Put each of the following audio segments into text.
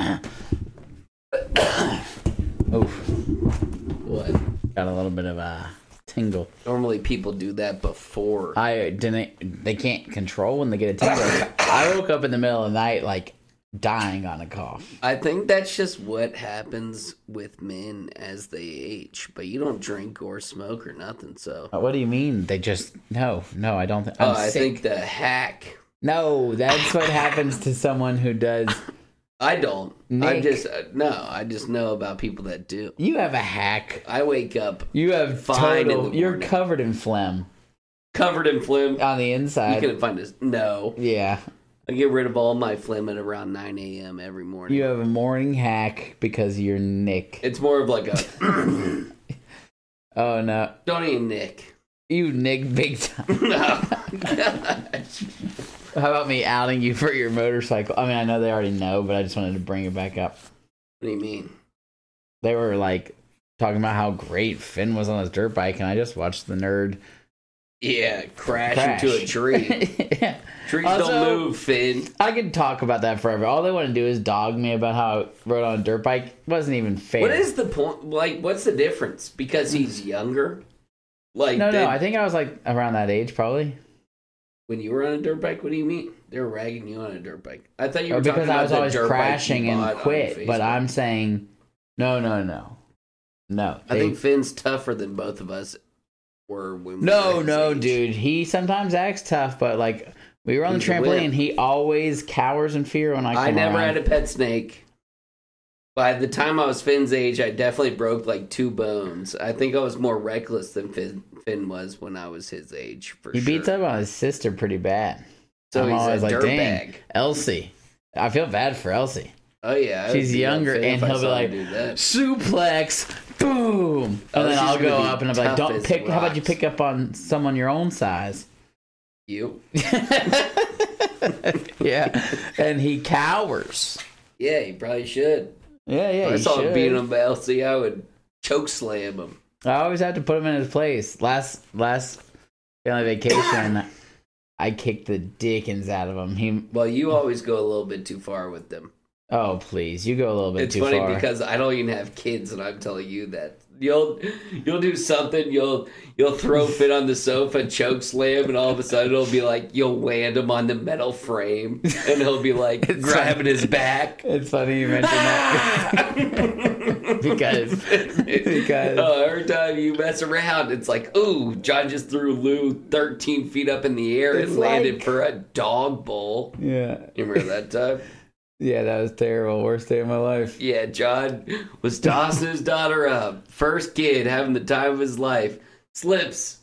Oof. What? Got a little bit of a tingle. Normally people do that before. They can't control when they get a tingle. I woke up in the middle of the night like dying on a cough. I think that's just what happens with men as they age. But you don't drink or smoke or nothing, so. What do you mean? They just no. I don't think. I think the hack. No, that's what happens to someone who does. I don't. Nick. I just know about people that do. You have a hack. I wake up. You have fine in the You're morning. covered in phlegm Covered in phlegm. on the inside. You couldn't find this. No. Yeah. I get rid of all my phlegm at around 9 a.m. every morning. You have a morning hack because you're Nick. It's more of like a. Oh no. Don't even Nick. You Nick big time. No. Gosh. How about me outing you for your motorcycle? I mean, I know they already know, but I just wanted to bring it back up. What do you mean? They were like talking about how great Finn was on his dirt bike, and I just watched the nerd Yeah, crash into a tree. Yeah. Trees Also, don't move, Finn. I could talk about that forever. All they want to do is dog me about how I rode on a dirt bike. It wasn't even fair. What is the point? Like, what's the difference? Because he's younger? Like, No, I think I was like around that age, probably. When you were on a dirt bike, what do you mean? They were ragging you on a dirt bike. I thought you were talking Because about I was the always dirt crashing bike you and bought on quit. But Facebook. I'm saying, no. I think Finn's tougher than both of us were when we were his age. dude. He sometimes acts tough, but like we were on the He's a trampoline. wimp. He always cowers in fear when I come I never around. had a pet snake. By the time I was Finn's age, I definitely broke like 2 bones. I think I was more reckless than Finn was when I was his age. For He sure. beats up on his sister pretty bad. So I'm he's always a like, dang, dirtbag. Elsie. I feel bad for Elsie. Oh yeah, I would She's beat up younger, Finn and if I he'll be saw him like, do that. suplex, boom, Oh, and then she's I'll gonna go be up and I'll be like, tough don't as pick. How about you rocks. pick up on someone your own size? You. Yeah, and he cowers. Yeah, you probably should. Yeah, If I he saw him should. beating him by LC, I would choke slam him. I always have to put him in his place. Last family vacation, I kicked the dickens out of him. Well, you always go a little bit too far with them. Oh please, you go a little bit It's too funny far. because I don't even have kids, and I'm telling you that you'll do something. You'll throw Finn on the sofa, choke slam, and all of a sudden it'll be like you'll land him on the metal frame, and he'll be like grabbing his back. It's funny you mentioned that because Every time you mess around, it's like, ooh, John just threw Lou 13 feet up in the air It's and landed like- for a dog bowl. yeah, You remember that time? yeah, that was terrible. Worst day of my life. Yeah, John was tossing his daughter up. First kid having the time of his life. Slips.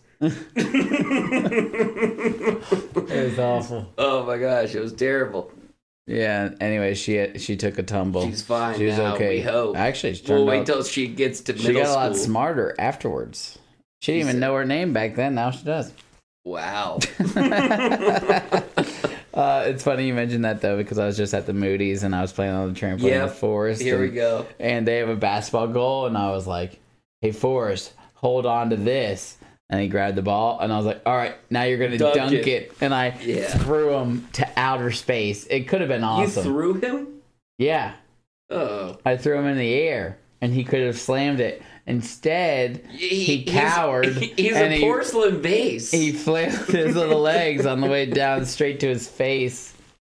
It was awful. Oh my gosh, it was terrible. Yeah. Anyway, she took a tumble. She's fine She was now, okay. we hope. Actually, she We'll turned wait out. till she gets to She middle got a lot school. smarter afterwards. She didn't even know her name back then. Now she does. Wow. It's funny you mentioned that though, because I was just at the Moody's and I was playing on the trampoline Yep. with Forrest. Here we and- go. And they have a basketball goal, and I was like, "Hey, Forrest, hold on to this." And he grabbed the ball, and I was like, "All right, now you're gonna Dunk dunk it." it." And I Yeah. threw him to outer space. It could have been awesome. You threw him? Yeah, Oh. I threw him in the air, and he could have slammed it. Instead, he cowered. He's and a porcelain vase. He flailed his little legs on the way down straight to his face.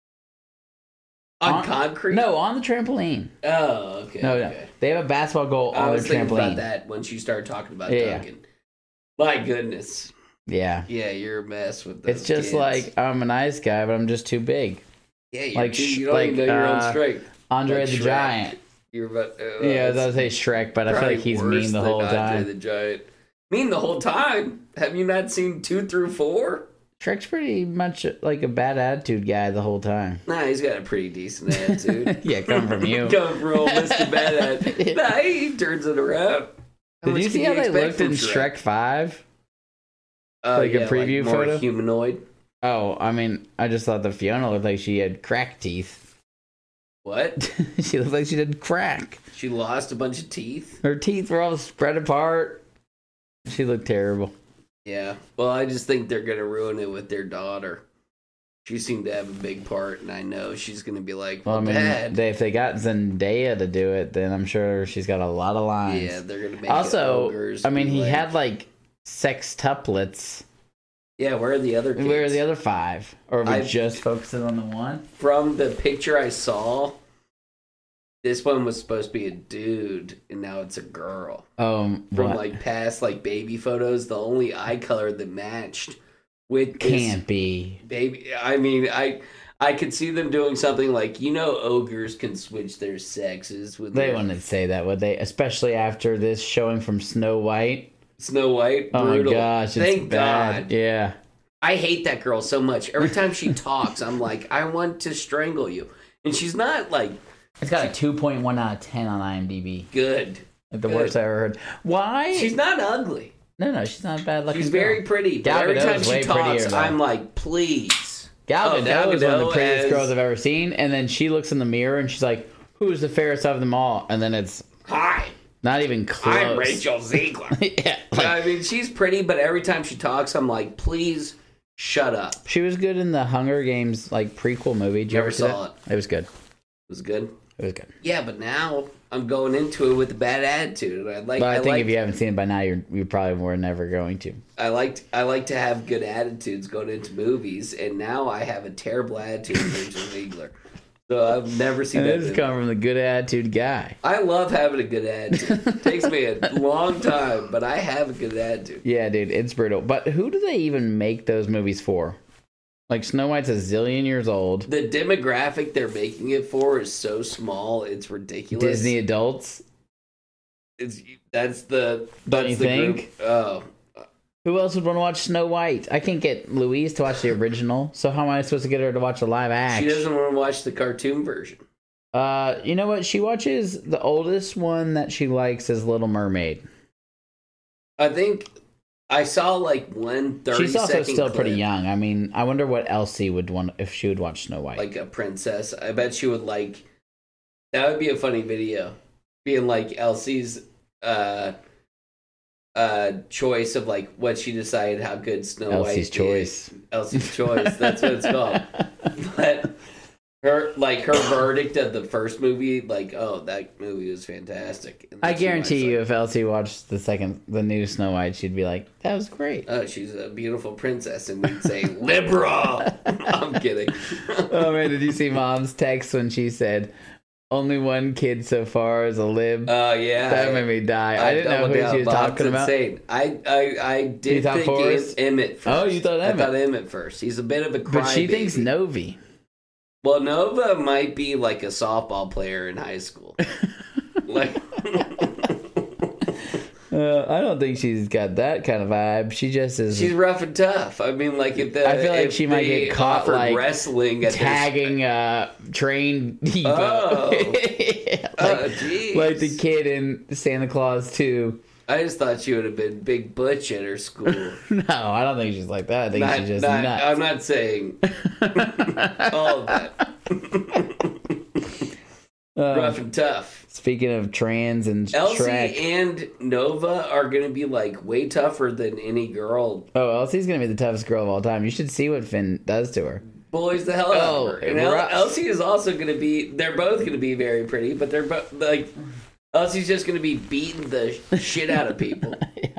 on concrete? No, on the trampoline. Oh, okay. No, okay. They have a basketball goal I on was their thinking trampoline. about that once you started talking about Yeah. dunking. My goodness. Yeah. Yeah, you're a mess with those It's just kids. like I'm a nice guy, but I'm just too big. Yeah, you're like you don't even know your own strength. Andre Like the Shrek. Giant. You're about Yeah, I was about to say Shrek, but I feel like he's mean the whole Andre time. the Giant. Mean the whole time? Have you not seen 2 through 4? Shrek's pretty much like a bad attitude guy the whole time. Nah, he's got a pretty decent attitude. Yeah, come from you. Coming from old Mr. Bad Attitude. Nah, he turns it around. Did you see how they looked in Shrek? Shrek 5? Oh, like a yeah, preview more photo? humanoid. Oh, I mean, I just thought that Fiona looked like she had crack teeth. What? She looked like she did crack. She lost a bunch of teeth? Her teeth were all spread apart. She looked terrible. Yeah. Well, I just think they're going to ruin it with their daughter. She seemed to have a big part, and I know she's going to be like, Well, well, I mean, Dad. if they got Zendaya to do it, then I'm sure she's got a lot of lines. Yeah, they're going to make Also, ogres I mean, be he like, had like sextuplets. Yeah, where are the other kids? Where are the other 5? Or are we I- just focusing on the one? From the picture I saw, this one was supposed to be a dude, and now it's a girl. From From like past like baby photos, the only eye color that matched with this Can't be. baby. I mean, I could see them doing something like, ogres can switch their sexes with They their wouldn't say that, would they? Especially after this showing from Snow White. Snow White. Oh Brutal. my gosh, it's Thank bad. God. Yeah. I hate that girl so much. Every time she talks, I'm like, I want to strangle you. And she's not like It's got a 2.1 out of 10 on IMDb. good. Like the Good. worst I ever heard. Why? She's not ugly. No, she's not a bad looking. She's girl. very pretty. But Gal every time Gadot's she way talks, prettier, though. I'm like, please. Gal Oh, Gadot Gal is one of the Gadot prettiest as- girls I've ever seen. And then she looks in the mirror and she's like, "Who's the fairest of them all?" And then it's Hi, not even close. I'm Rachel Ziegler. Yeah, like, I mean, she's pretty, but every time she talks, I'm like, please shut up. It she was good in the Hunger Games like prequel movie. Did you Never ever see saw that? It was good. was good. It was good. Yeah, but now I'm going into it with a bad attitude. But I think if you haven't seen it by now, you probably were never going to. I like to have good attitudes going into movies, and now I have a terrible attitude with Rachel Ziegler. So I've never seen And that this is movie. coming from the good attitude guy. I love having a good attitude. Takes me a long time, but I have a good attitude. Yeah, dude, it's brutal. But who do they even make those movies for? Like Snow White's a zillion years old. The demographic they're making it for is so small, it's ridiculous. Disney adults. That's the Don't you think? group. Oh, Who else would want to watch Snow White? I can't get Louise to watch the original, so how am I supposed to get her to watch the live she action? doesn't want to watch the cartoon version. You know what? She watches the oldest one that she likes is Little Mermaid. I think I saw like one 30 She's also second still clip, pretty young. I mean, I wonder what Elsie would want if she would watch Snow White. like a princess. I bet she would like. That would be a funny video, being like Elsie's choice of like what she decided how good Snow Elsie's White choice. is. Elsie's choice. That's what it's called. But her verdict of the first movie, like, oh, that movie was fantastic. And I then she guarantee watched, you, like, if Elsie watched the new Snow White, she'd be like, "That was great." oh, she's a beautiful princess, and we'd say liberal. I'm kidding. Oh man, did you see Mom's text when she said, "Only one kid so far is a lib"? Oh yeah, That made me die. I didn't know doubled who down. she was Bob's talking about. insane. I You did thought think Forrest? Emmett first. Oh, you thought Emmett. I thought Emmett first. He's a bit of a crybaby. But she thinks Novi. Well, Nova might be like a softball player in high school. Like, I don't think she's got that kind of vibe. She just is she's rough and tough. I mean, like if I feel like if she might they get caught, offered like, wrestling at tagging Train Depot. Oh. like, jeez. like the kid in Santa Claus 2. I just thought she would have been Big Butch at her school. No, I don't think she's like that. I think she's just nuts. I'm not saying all of that. Rough and tough. Speaking of trans and Elsie Shrek. and Nova are going to be like way tougher than any girl. Oh, Elsie's going to be the toughest girl of all time. You should see what Finn does to her. Bullies the hell out Oh, of her. And rough. Elsie is also going to be, they're both going to be very pretty, but they're both like, Elsie's just going to be beating the shit out of people.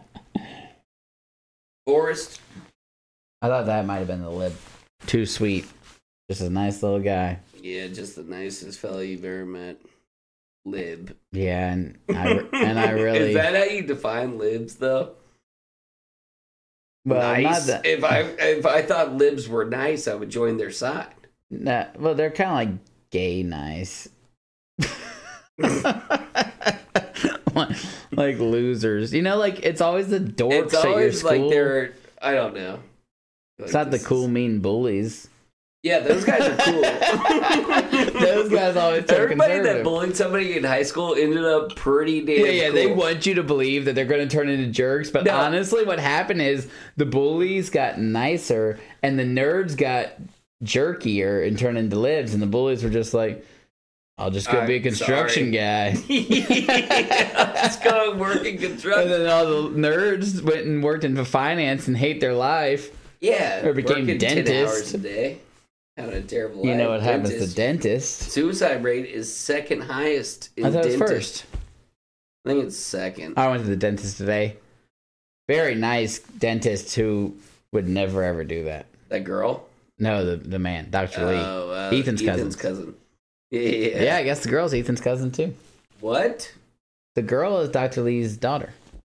Forrest. I thought that might have been the lib. Too sweet. Just a nice little guy. Yeah, just the nicest fella you've ever met. Lib. Yeah, and I really... Is that how you define libs, though? well, Nice. not that... If I thought libs were nice, I would join their side. Nah, well, they're kind of like gay nice. Like losers. You know, like, it's always the dorks It's at your always school. like they're, I don't know. It's not the cool, mean bullies. Yeah, those guys are cool. Those guys always so Everybody that conservative. bullied somebody in high school ended up pretty damn Yeah, cool. they want you to believe that they're going to turn into jerks. But No. honestly, what happened is the bullies got nicer and the nerds got jerkier and turned into libs. And the bullies were just like, I'll just go be a I'm construction guy. Yeah, let's go work in And construction. then all the nerds went and worked in finance and hate their life. Yeah, Or became working 10 dentist. hours a day. Having a terrible You life. know what happens to dentists. Suicide rate is second highest in I thought it was dentists. first. I think it's second. I went to the dentist today. Very nice dentist who would never ever do that. That girl? No, the man, Dr. Lee. Ethan's cousin. Yeah, I guess the girl's Ethan's cousin too. What? The girl is Dr. Lee's daughter.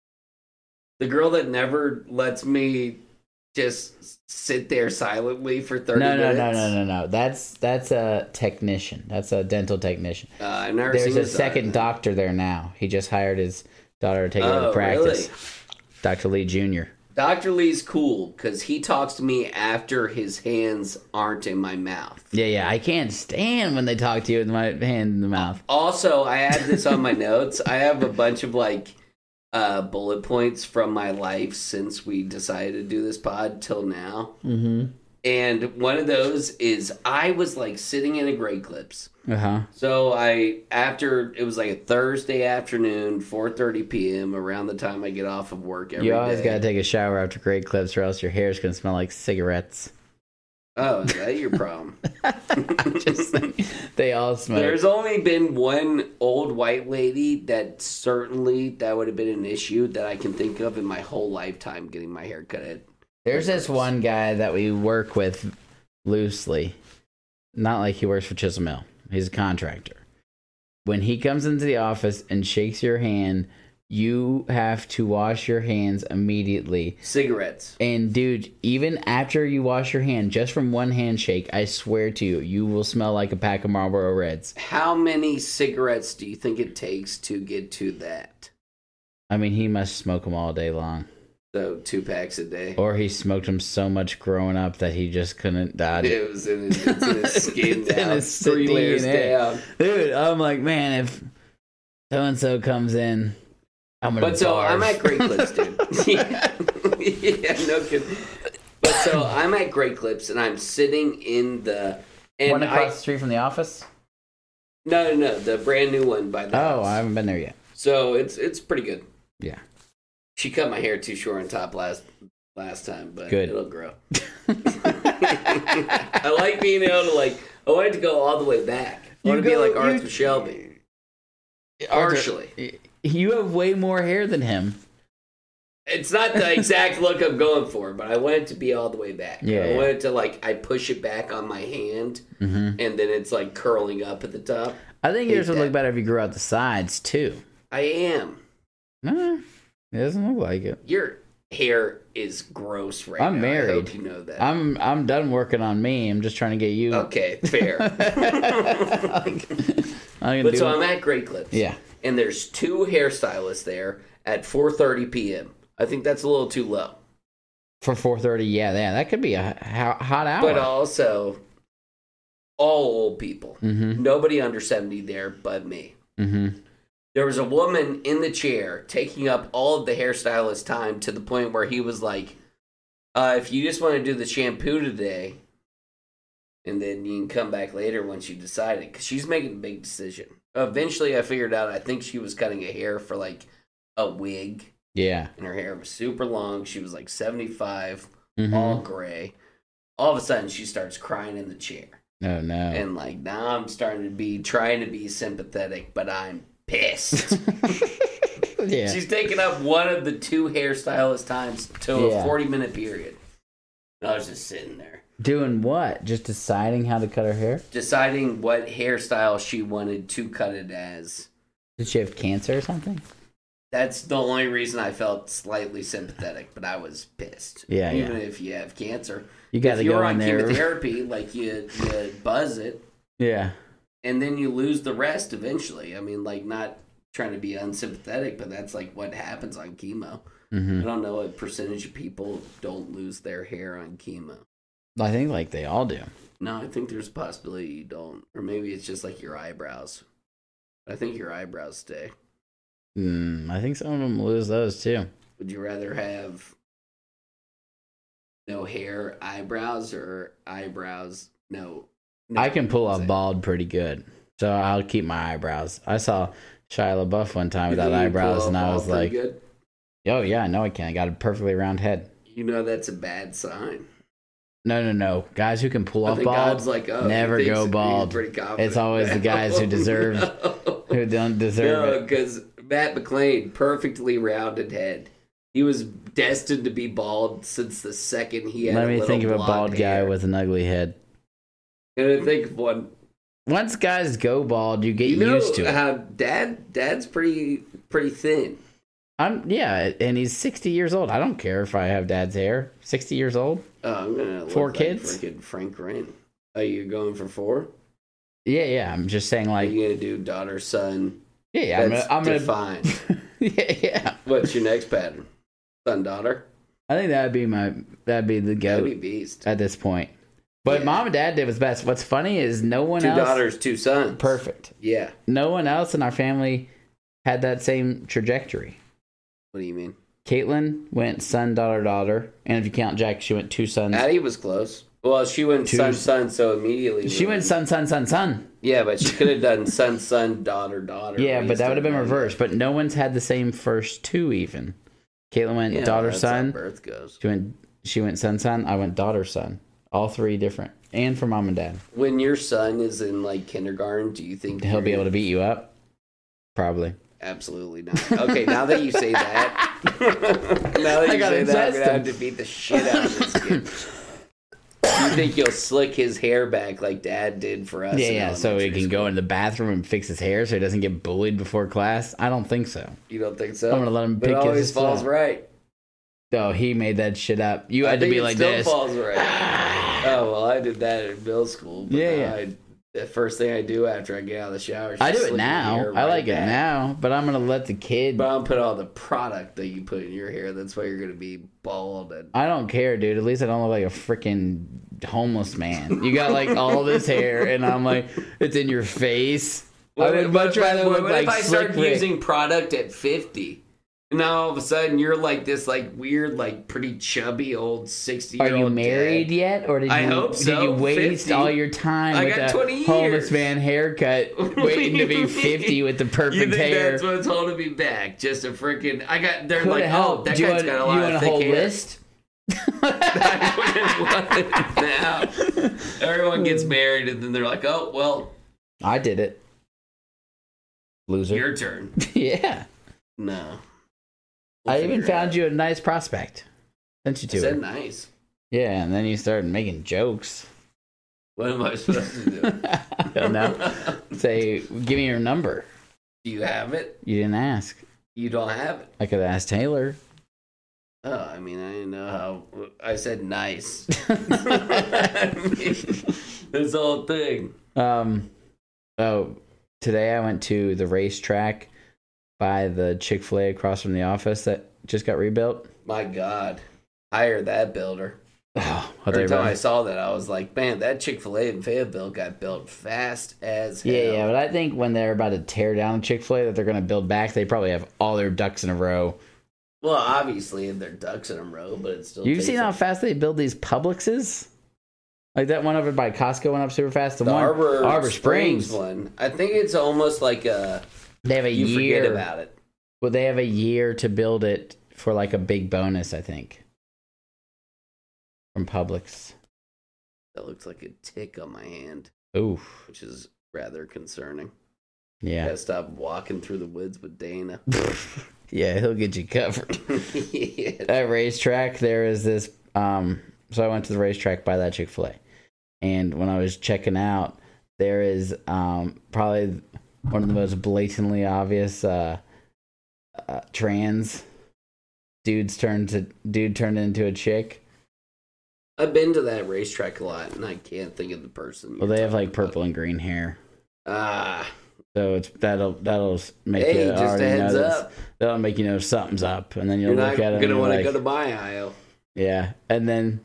The girl that never lets me just sit there silently for 30 minutes? No. That's a technician. That's a dental technician. I've never There's seen a second doctor there now. He just hired his daughter to take over the practice. Really? Dr. Lee Jr. Dr. Lee's cool because he talks to me after his hands aren't in my mouth. Yeah. I can't stand when they talk to you with my hand in the mouth. Also, I had this on my notes. I have a bunch of bullet points from my life since we decided to do this pod till now. Mm-hmm. And one of those is I was sitting in a Great Clips. Uh-huh. So after it was a Thursday afternoon, 4:30 p.m. around the time I get off of work every day. You always gotta take a shower after Great Clips, or else your hair's gonna smell like cigarettes. Oh, is that your problem? I'm just saying, they all smell. There's only been one old white lady that would have been an issue that I can think of in my whole lifetime getting my hair cut at. There's this one guy that we work with loosely. Not like he works for Chisel Mill. He's a contractor. When he comes into the office and shakes your hand, you have to wash your hands immediately. Cigarettes. And dude, even after you wash your hand, just from one handshake, I swear to you, you will smell like a pack of Marlboro Reds. How many cigarettes do you think it takes to get to that? I mean, he must smoke them all day long. So 2 packs a day. Or he smoked them so much growing up that he just couldn't die. It was in his skin It's in down. his 3 layers DNA. down. Dude, I'm like, man, if so-and-so comes in, I'm gonna barf. I'm at Great Clips, dude. yeah, no kidding. But so I'm at Great Clips, and I'm sitting in the... One across the street from the office? No, the brand new one by the house. I haven't been there yet. So it's pretty good. Yeah. She cut my hair too short on top last time, but Good. It'll grow. I like being able to I wanted to go all the way back. I want to be like Arthur Shelby. Partially. You have way more hair than him. It's not the exact look I'm going for, but I want it to be all the way back. Yeah. I want it to I push it back on my hand, and then it's curling up at the top. I think yours would look better if you grew out the sides too. I am. Nah, it doesn't look like it. Your hair is gross now. I'm married. I hope you know that. I'm done working on me. I'm just trying to get you. Okay, fair. But I'm at Great Clips. Yeah. And there's 2 hairstylists there at 4:30 p.m. I think that's a little too low. For 4:30, yeah, that could be a hot hour. But also, all old people. Mm-hmm. Nobody under 70 there but me. Mm-hmm. There was a woman in the chair taking up all of the hairstylist's time to the point where he was like, if you just want to do the shampoo today, and then you can come back later once you decide it. Because she's making a big decision. Eventually, I figured out, I think she was cutting a hair for a wig. Yeah. And her hair was super long. She was 75, Mm-hmm. all gray. All of a sudden, she starts crying in the chair. Oh, no. And now I'm starting to trying to be sympathetic, but I'm pissed. Yeah. She's taking up one of the 2 hairstylist times to a 40-minute period. And I was just sitting there. Doing what? Just deciding how to cut her hair? Deciding what hairstyle she wanted to cut it as. Did she have cancer or something? That's the only reason I felt slightly sympathetic, but I was pissed. Yeah, Even if you have cancer. You got to go in there. If you're on chemotherapy, you buzz it. Yeah. And then you lose the rest eventually. I mean, not trying to be unsympathetic, but that's what happens on chemo. Mm-hmm. I don't know what percentage of people don't lose their hair on chemo. I think they all do. No, I think there's a possibility you don't. Or maybe it's just your eyebrows. I think your eyebrows stay. I think some of them lose those too. Would you rather have no hair, eyebrows, or eyebrows, no? I can pull off bald pretty good, so I'll keep my eyebrows. I saw Shia LaBeouf one time without eyebrows, and I was like, good? "Oh yeah, I know I can. I got a perfectly round head." You know that's a bad sign. No. Guys who can pull I off think bald God's like, oh, never he thinks go he's bald. pretty confident. It's always the guys who deserve, who don't deserve No, it. because Matt McClain, perfectly rounded head. He was destined to be bald since the second he had Let a me little think of a blonde bald guy hair. with an ugly head. And I think of one. Once guys go bald, you get You know used to it. how Dad's pretty thin. Yeah, and he's 60 years old. I don't care if I have dad's hair. 60 years old? Oh, I'm gonna look 4 like kids? freaking Frank Wren. Are you going for 4? Yeah. I'm just saying, Are like, you gonna do daughter, son? yeah. That's I'm gonna. defined. Yeah. What's your next pattern? Son, daughter? I think that'd be the That'd be goat beast. at this point. But Yeah. mom and dad did what's best. What's funny is no one 2 else. daughters, 2 sons. Perfect. Yeah. No one else in our family had that same trajectory. What do you mean? Caitlin went son, daughter, daughter, and if you count Jack, she went 2 sons. Addie was close. Well, she went Two- son, so immediately. She went son, son, son, son. Yeah, but she could have done son, daughter, daughter. Yeah, We but that would have been still done reversed. But no one's had the same first 2 even. Caitlin went that. Yeah, daughter, that's how son. birth goes. She went son, son. I went daughter, son. All 3 different, and for mom and dad. When your son is in like kindergarten, do you think He'll be able to beat you up. Probably. Absolutely not. Okay, now that you say that, now that I you gotta say that, I'm test gonna have him. to beat the shit out of this kid. You think you'll slick his hair back like Dad did for us? in Yeah. So he elementary can go school? in the bathroom and fix his hair so he doesn't get bullied before class. I don't think so. You don't think so? I'm gonna let him But pick it always his falls stuff. right. Oh, he made that shit up. You I had to think be it like still this. falls right. Oh well, I did that in middle school. But Yeah, now yeah. The first thing I do after I get out of the shower is I just do it slick my now. hair I right like it back. now, but I'm gonna let the kid. But I'll put all the product that you put in your hair. That's why you're gonna be bald. And I don't care, dude. At least I don't look like a freaking homeless man. You got like all this hair, and I'm like, it's in your face. I would much rather look what like if I Slick start Rick. using product at 50? And now all of a sudden you're like this like weird, like pretty chubby old 60-year-old Are you married yet, or did I you? hope so. Did you waste 50. all your time I with got a 20 homeless years. man haircut, What waiting do to be you 50 with the You perfect think hair? that's what's holding me back? Just a freaking they're Could like, help. oh, that Do you guy's want, got a you lot want of a thick whole hair. list? I want it now. Everyone gets married and then they're like, oh well, I did it. Loser. your turn. Yeah. No. I even found you a nice prospect. Sent you I to said her. nice. Yeah, and then you started making jokes. What am I supposed to do? I don't know. Say, give me your number. Do you have it? You didn't ask. You don't have it. I could ask Taylor. Oh, I mean, I didn't know how. I said nice. This whole thing. Oh, today I went to the racetrack by the Chick-fil-A across from the office that just got rebuilt. My God. Hire that builder. Oh, Every time I saw that, I was like, man, that Chick-fil-A in Fayetteville got built fast as hell. Yeah, but I think when they're about to tear down Chick-fil-A that they're going to build back, they probably have all their ducks in a row. Well, obviously, they're ducks in a row, but it's still. You've seen how fast they build these Publixes? Like that one over by Costco went up super fast. The one Arbor Springs one. I think it's almost like a. They have a You year. forget about it. Well, they have a year to build it for like a big bonus, I think. From Publix. That looks like a tick on my hand, Oof. which is rather concerning. Yeah. Gotta stop walking through the woods with Dana. Yeah, he'll get you covered. Yeah. At racetrack, there is this. So I went to the racetrack by that Chick-fil-A. And when I was checking out, there is probably one of the most blatantly obvious trans dude turned into a chick. I've been to that racetrack a lot, and I can't think of the person. Well, you're they have like talking about. purple and green hair. Ah, So it's that'll make hey, you just a already heads know up. that'll make you know something's up, and then you'll You're not look at it. gonna want to go to my aisle. Yeah, and then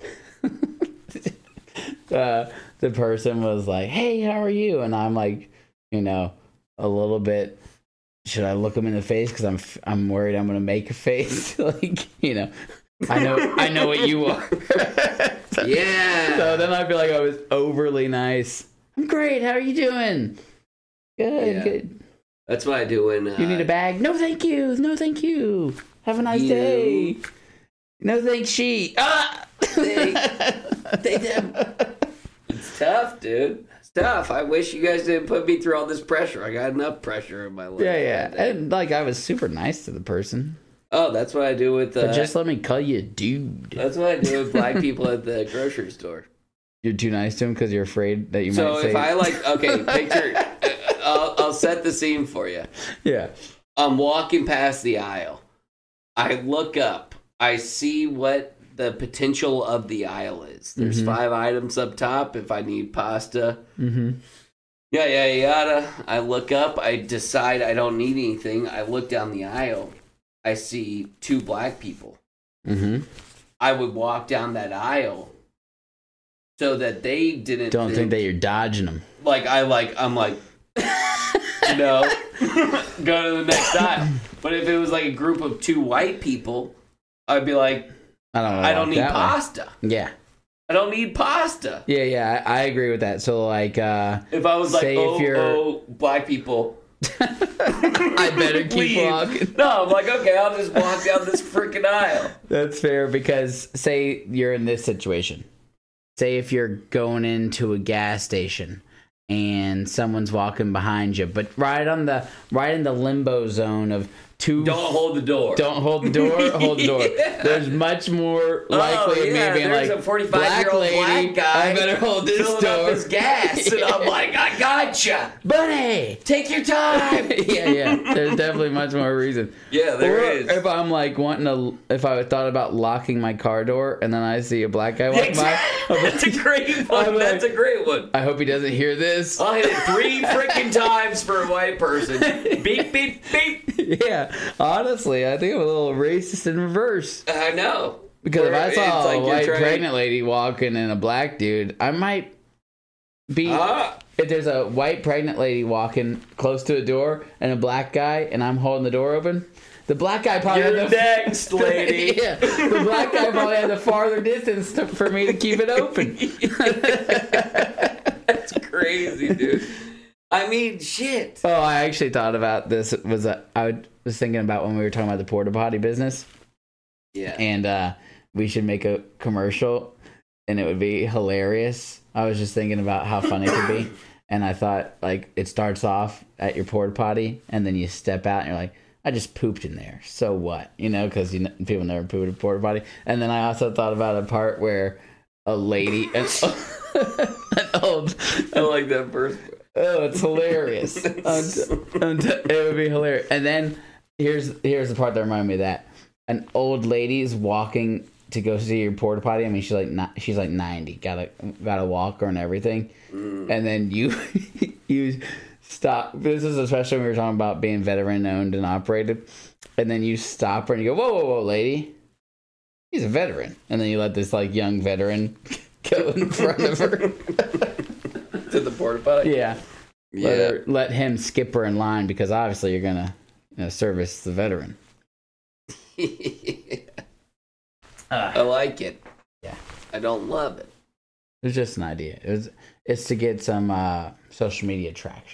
the person was like, "Hey, how are you?" And I'm like, a little bit. Should I look him in the face because I'm worried I'm gonna make a face? Like, I know what you are. Yeah. So then I feel like I was overly nice. I'm great. How are you doing? Good, Yeah. good. That's what I do when You need a bag? No, thank you. No, thank you. Have a nice You- day. No, thanks, she. Ah! It's tough, dude. It's tough. I wish you guys didn't put me through all this pressure. I got enough pressure in my life. Yeah. And like, I was super nice to the person. Oh, that's what I do with. But just let me call you dude. That's what I do with black people at the grocery store. You're too nice to him because you're afraid that you might say. So if I picture, I'll set the scene for you. Yeah. I'm walking past the aisle. I look up. I see what the potential of the aisle is. There's 5 items up top. If I need pasta, yada. I look up. I decide I don't need anything. I look down the aisle. I see 2 black people. I would walk down that aisle so that they didn't think that you're dodging them. I'm like, no, go to the next aisle. But if it was like a group of 2 white people, I'd be like, I don't need pasta. Yeah. I don't need pasta. Yeah, I agree with that. So like, if I was like, black people, I better keep walking. No, I'm like, okay, I'll just walk down this freaking aisle. That's fair, because say you're in this situation. Say if you're going into a gas station and someone's walking behind you, but right in the limbo zone of 2. Don't hold the door. Don't hold the door. Hold the door. Yeah. There's much more likely of me being like, a 45-year-old black guy. I better hold this filling door. Up his gas, and I'm like, I gotcha, buddy. Take your time. yeah. There's definitely much more reason. Yeah, there is. If I'm like if I thought about locking my car door and then I see a black guy walk by, that's a great one. That's a great one. I hope he doesn't hear this. I'll hit it 3 freaking times for a white person. Beep, beep, beep. Yeah. Honestly, I think I'm a little racist in reverse. I know. Because if I saw a white pregnant lady walking and a black dude, I might be... If there's a white pregnant lady walking close to a door and a black guy and I'm holding the door open, the black guy probably... You're next, lady. Yeah, the black guy probably had the farther distance for me to keep it open. That's crazy, dude. I mean, shit. Oh, I actually thought about this. I was thinking about when we were talking about the porta potty business. Yeah. And we should make a commercial, and it would be hilarious. I was just thinking about how funny it could be, and I thought, like, it starts off at your porta potty, and then you step out, and you're like, I just pooped in there. So what? You know, because people never pooped at a porta potty. And then I also thought about a part where a lady, an old, I like that first. Oh, it's hilarious. It would be hilarious. And then here's the part that reminded me of that. An old lady's walking to go see your porta potty. I mean, she's like 90, got a walker and everything. And then you stop. This is especially when we were talking about being veteran owned and operated. And then you stop her and you go, whoa, lady. He's a veteran. And then you let this like young veteran go in front of her. To the porta potty? Yeah. Let him skip her in line because obviously you're going to service the veteran. I like it. Yeah. I don't love it. It was just an idea. It's to get some social media traction.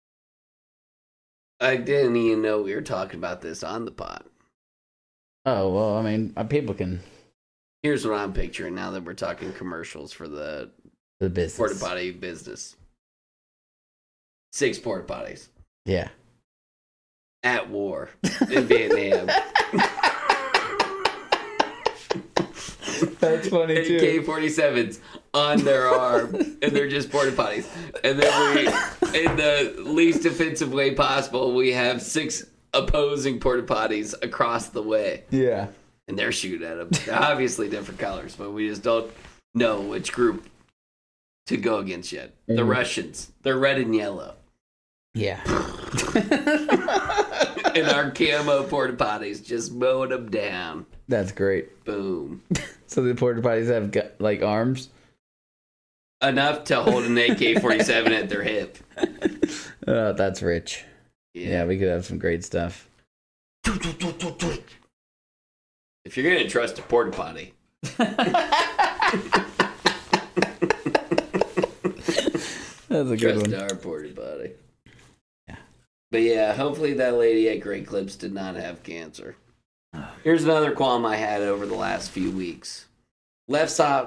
I didn't even know we were talking about this on the pod. Oh, well, I mean, people can... Here's what I'm picturing now that we're talking commercials for the business. Porta potty business. 6 porta potties. Yeah. At war in Vietnam. That's funny too. AK-47s on their arm, and they're just porta potties. And then we, in the least offensive way possible, we have 6 opposing porta potties across the way. Yeah. And they're shooting at them. They're obviously different colors, but we just don't know which group to go against yet. The Russians. They're red and yellow. Yeah. And our camo porta potties just mowing them down. That's great. Boom. So the porta potties have like arms? Enough to hold an AK-47 at their hip. Oh, that's rich. Yeah, we could have some great stuff. If you're going to trust a porta potty. That's a good one. Trust our porta potty. Yeah. But yeah, hopefully that lady at Great Clips did not have cancer. Here's another qualm I had over the last few weeks. Left sock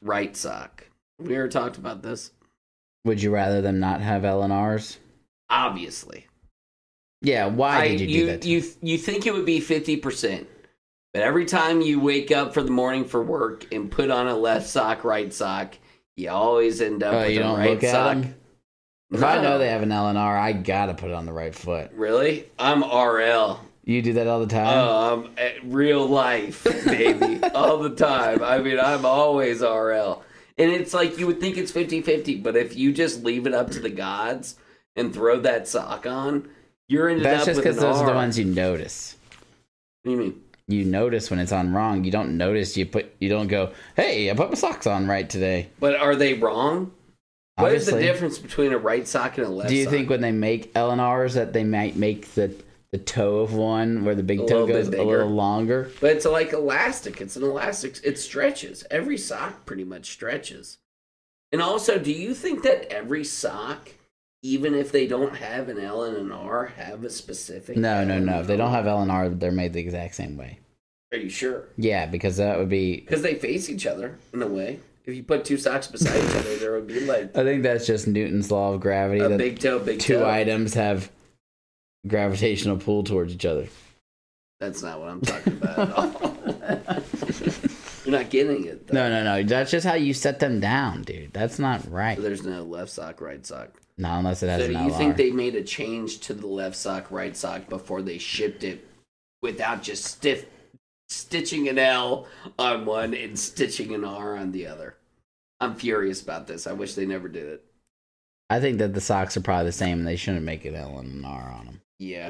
right sock. We ever talked about this? Would you rather them not have LNRs? Obviously. Yeah, why did you do that? You think it would be 50%, but every time you wake up for the morning for work and put on a left sock, right sock, you always end up with you a don't right look at sock. them? If I know they have an LNR, I gotta put it on the right foot. Really? I'm RL. You do that all the time? Oh, I'm real life, baby. All the time. I mean, I'm always RL. And it's like you would think it's 50-50, but if you just leave it up to the gods and throw that sock on, you're ended That's up just with because an those R. are the ones you notice. What do you mean? You notice when it's on wrong. You don't notice. You don't go, hey, I put my socks on right today. But are they wrong? What is the Obviously. difference between a right sock and a left sock? Do you think when they make LNRs that they might make the toe of one where the big A toe little bit goes a bigger? little longer? But it's like elastic. It's an elastic. It stretches. Every sock pretty much stretches. And also, do you think that every sock, even if they don't have an L and an R, have a specific No. L and If they don't R? have LNR, they're made the exact same way. Are you sure? Yeah, because that would be... Because they face each other, in a way. If you put two socks beside each other, there would be like I think that's just Newton's law of gravity. a that big toe, big two toe. items have gravitational pull towards each other. That's not what I'm talking about at all. You're not getting it, though. No. That's just how you set them down, dude. That's not right. There's no left sock, right sock. No, unless it has So an do you LR. think they made a change to the left sock, right sock before they shipped it without just stitching an L on one and stitching an R on the other? I'm furious about this. I wish they never did it. I think that the socks are probably the same and they shouldn't make an L and an R on them. Yeah,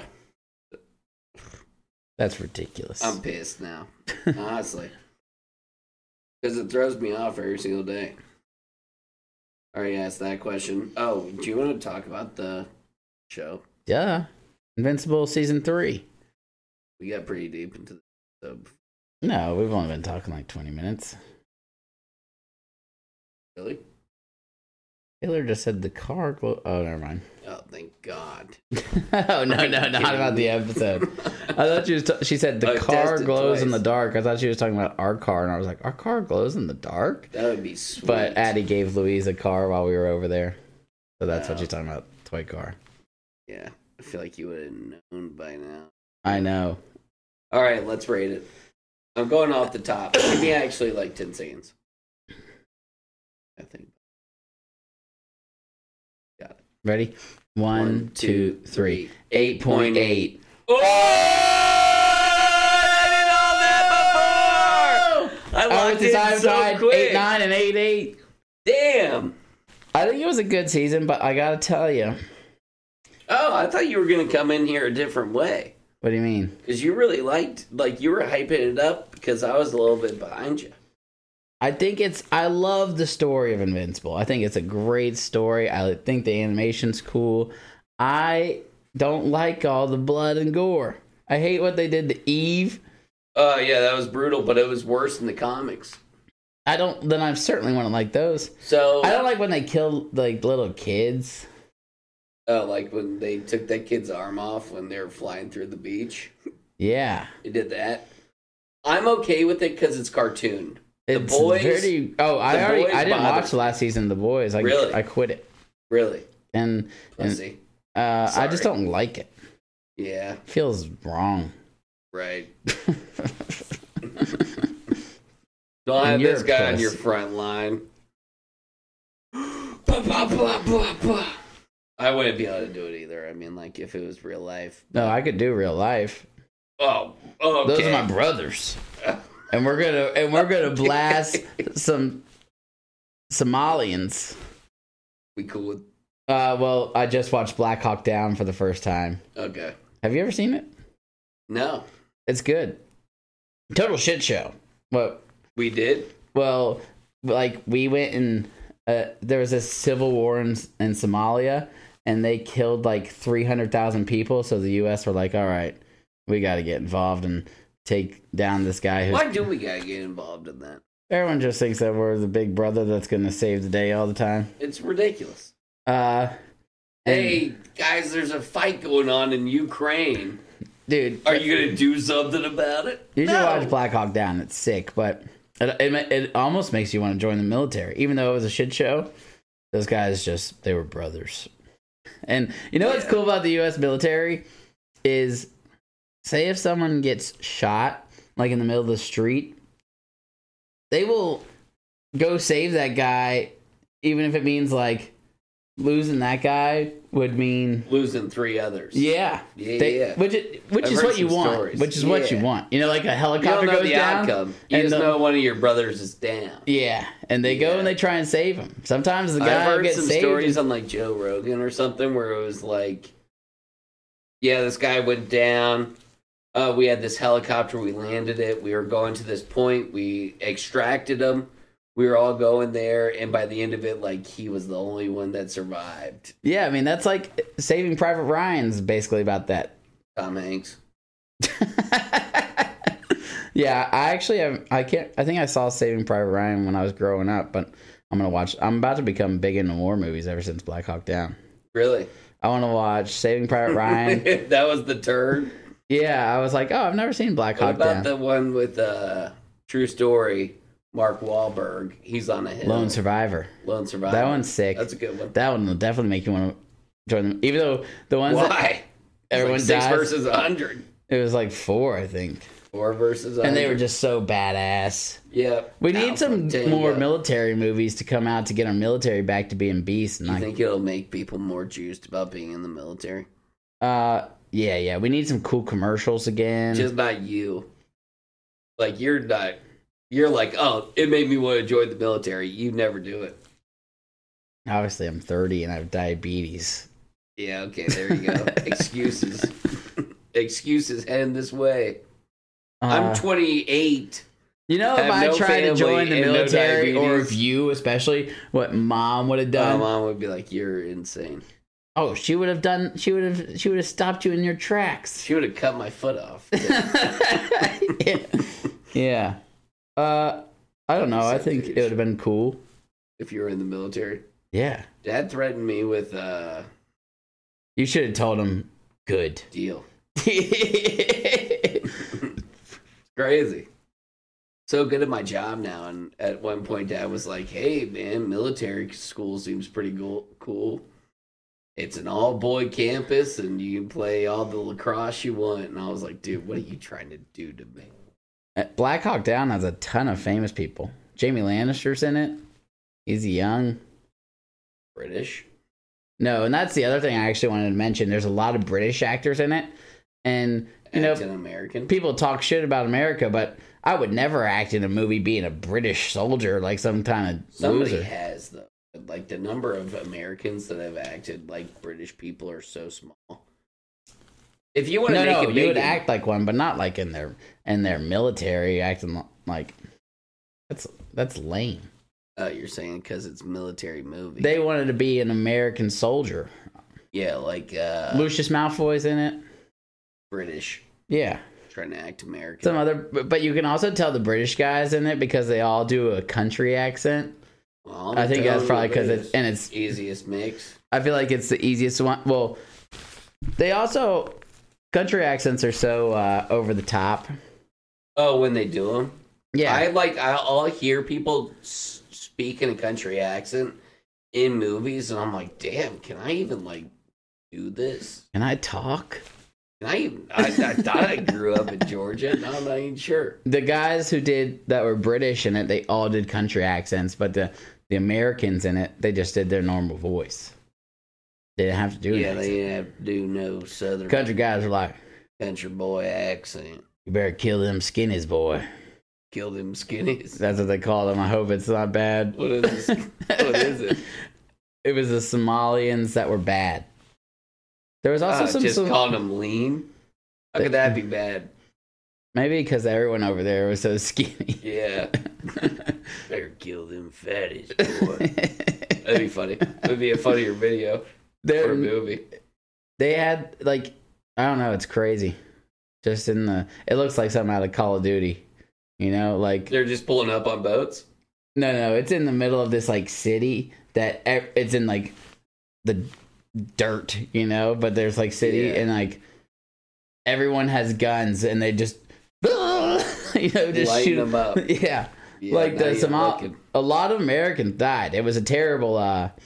That's ridiculous. I'm pissed now, honestly. Because it throws me off every single day. I already asked that question. Oh, do you want to talk about the show? Yeah. Invincible season 3. We got pretty deep into the No, we've only been talking like 20 minutes. really? Taylor just said the car Oh, never mind. Oh, thank God. Oh, no, not about the episode. I thought she said the car tested glows in twice. the dark. I thought she was talking about our car, and I was like, our car glows in the dark? That would be sweet. But Addie gave Louise a car while we were over there. So that's what Wow. she's talking about, toy car. Yeah, I feel like you would have known by now. I know. All right, let's rate it. I'm going off the top. Give me actually like 10 seconds. I think. Got it. Ready? 1, 2, 3. 8.8. Oh! I did all that before! I locked in so quick. 8-9 and 8-8. Damn! I think it was a good season, but I gotta tell you. Oh, I thought you were going to come in here a different way. What do you mean? Because you really liked, like, you were hyping it up because I was a little bit behind you. I love the story of Invincible. I think it's a great story. I think the animation's cool. I don't like all the blood and gore. I hate what they did to Eve. Oh, yeah, that was brutal, but it was worse in the comics. Then I certainly wouldn't like those. So, I don't like when they kill like little kids. like when they took that kid's arm off when they were flying through the beach. Yeah. They did that. I'm okay with it because it's cartoon. It's Boys- very. Oh, The Boys I didn't bother- watch the last season of The Boys. Really? I quit it. Really? And Pussy. I just Sorry. don't like it. Yeah, It feels wrong. right. Don't have And you're this guy on puss. your front line. Bah, bah, bah, bah, bah. I wouldn't be able to do it either. I mean, like, if it was real life. No, I could do real life. Oh, okay. Those are my brothers. And we're gonna blast some Somalians. We cool with... Well, I just watched Black Hawk Down for the first time. Okay. Have you ever seen it? No. It's good. Total shit show. We did? Well, like we went and there was a civil war in Somalia, and they killed like 300,000 people. So the U.S. were like, "All right, we got to get involved and take down this guy." Why do we gotta get involved in that? Everyone just thinks that we're the big brother that's going to save the day all the time. It's ridiculous. And- Hey, guys, there's a fight going on in Ukraine. dude, Are you gonna do something about it? you should No. watch Black Hawk Down. It's sick, but It almost makes you want to join the military, even though it was a shit show. Those guys they were brothers. And you know what's cool about the U.S. military is, say if someone gets shot, like in the middle of the street, they will go save that guy, even if it means like losing that guy would mean losing 3 others. Yeah, which is what you want. Stories. Which is what you want. You know, like a helicopter you don't know goes the down. Outcome. You just know one of your brothers is down. Yeah, and they go and they try and save him. Sometimes the guy I've heard gets some saved. stories on like Joe Rogan or something where it was like, yeah, this guy went down. We had this helicopter. We landed it. We were going to this point. We extracted him. We were all going there, and by the end of it, like, he was the only one that survived. Yeah, I mean, that's like Saving Private Ryan's basically about that. Tom Hanks. Yeah, I think I saw Saving Private Ryan when I was growing up, but I'm about to become big into war movies ever since Black Hawk Down. Really? I want to watch Saving Private Ryan. That was the turn? Yeah, I was like, oh, I've never seen Black Hawk Down. What about the one with True Story? Mark Wahlberg, he's on a hill. Lone Survivor. That one's sick. That's a good one. That one will definitely make you want to join them. Even though the ones that everyone like 6 dies, versus 100. It was like 4, I think. 4 versus 100. And they were just so badass. Yeah. We need some more military movies to come out to get our military back to being beasts. You think it'll make people more juiced about being in the military? Yeah. We need some cool commercials again. Just not you. Like, you're not... You're like, oh, it made me want to join the military. You never do it. Obviously, I'm 30 and I have diabetes. Yeah, okay, there you go. Excuses. Excuses heading this way. I'm 28. You know, if I tried to join the military, or if you especially, what Mom would have done? Mom would be like, you're insane. Oh, she would have stopped you in your tracks. She would have cut my foot off. Yeah. I don't know. I think it would have been cool if you were in the military. Yeah. Dad threatened me with You should have told him good. Deal. Crazy. So good at my job now, and at one point Dad was like, "Hey man, military school seems pretty cool. It's an all-boy campus, and you can play all the lacrosse you want." And I was like, "Dude, what are you trying to do to me?" Black Hawk Down has a ton of famous people. Jamie Lannister's in it. He's young. British? No, and that's the other thing I actually wanted to mention. There's a lot of British actors in it. And, you know, American. People talk shit about America, but I would never act in a movie being a British soldier like some kind of Somebody loser. has, though. Like, the number of Americans that have acted like British people are so small. If you want to make it big, you would act like one, but not like in their military acting like that's lame. Oh, you're saying because it's military movie. They wanted to be an American soldier. Yeah, like Lucius Malfoy's in it. British. Yeah. Trying to act American. Some other, but you can also tell the British guys in it because they all do a country accent. Well, I think that's probably because it's easiest mix. I feel like it's the easiest one. Well, they also. Country accents are so over the top. Oh, when they do them? Yeah. I'll hear people speak in a country accent in movies, and I'm like, damn, can I even, like, do this? Can I talk? I thought I grew up in Georgia. No, I'm not even sure. The guys that were British in it, they all did country accents, but the Americans in it, they just did their normal voice. They didn't have to do they didn't have to do no southern. Country guys are like, country boy accent. You better kill them skinnies, boy. Kill them skinnies. That's what they call them. I hope it's not bad. What is this? What is it? It was the Somalians that were bad. There was also just calling them lean. How could that be bad? Maybe because everyone over there was so skinny. Yeah. Better kill them fatties, boy. That'd be funny. It'd be a funnier video. For a movie. They had, like, I don't know, it's crazy. Just it looks like something out of Call of Duty. You know, like. They're just pulling up on boats? No, it's in the middle of this, like, city that it's in, like, the dirt, you know, but there's, like, city and, like, everyone has guns and they just, you know, just lighten shoot them up. Yeah. Yeah, like now you're looking. a lot of Americans died. It was a terrible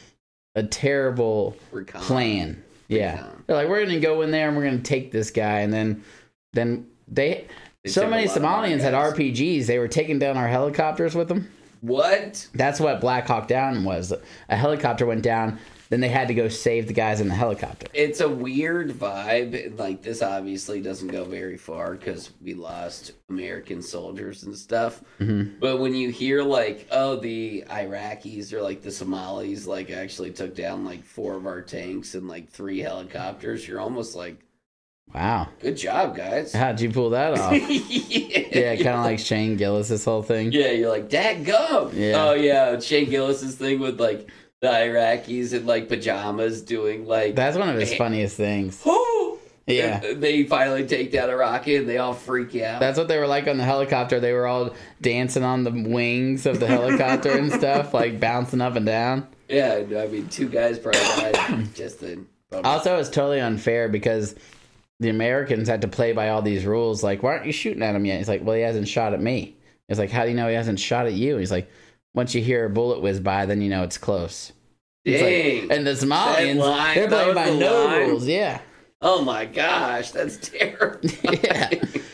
Recon. plan. Yeah, Recon. they're like, we're gonna go in there and we're gonna take this guy, and then They so took a many lot of our Somalians had guys. RPGs. They were taking down our helicopters with them. What? That's what Black Hawk Down was. A helicopter went down. Then they had to go save the guys in the helicopter. It's a weird vibe. Like, this obviously doesn't go very far because we lost American soldiers and stuff. Mm-hmm. But when you hear, like, oh, the Iraqis or, like, the Somalis, like, actually took down, like, 4 of our tanks and, like, 3 helicopters, you're almost like, Wow. good job, guys. How'd you pull that off? Yeah, kind of like Shane Gillis, this whole thing. Yeah, you're like, dadgum. Yeah. Oh, yeah, Shane Gillis's thing with, like, the Iraqis in, like, pajamas doing, like... That's one of his funniest things. Whoo! Yeah. And they finally take down a rocket and they all freak out. That's what they were like on the helicopter. They were all dancing on the wings of the helicopter and stuff, like bouncing up and down. Yeah, I mean, 2 guys probably died just then. Also, it's totally unfair because the Americans had to play by all these rules. Like, why aren't you shooting at him yet? He's like, well, he hasn't shot at me. It's like, how do you know he hasn't shot at you? He's like, once you hear a bullet whiz by, then you know it's close. It's Dang. like, and the Somalians, line, they're that playing was by the no line? rules. Yeah. Oh my gosh, that's terrible. Yeah.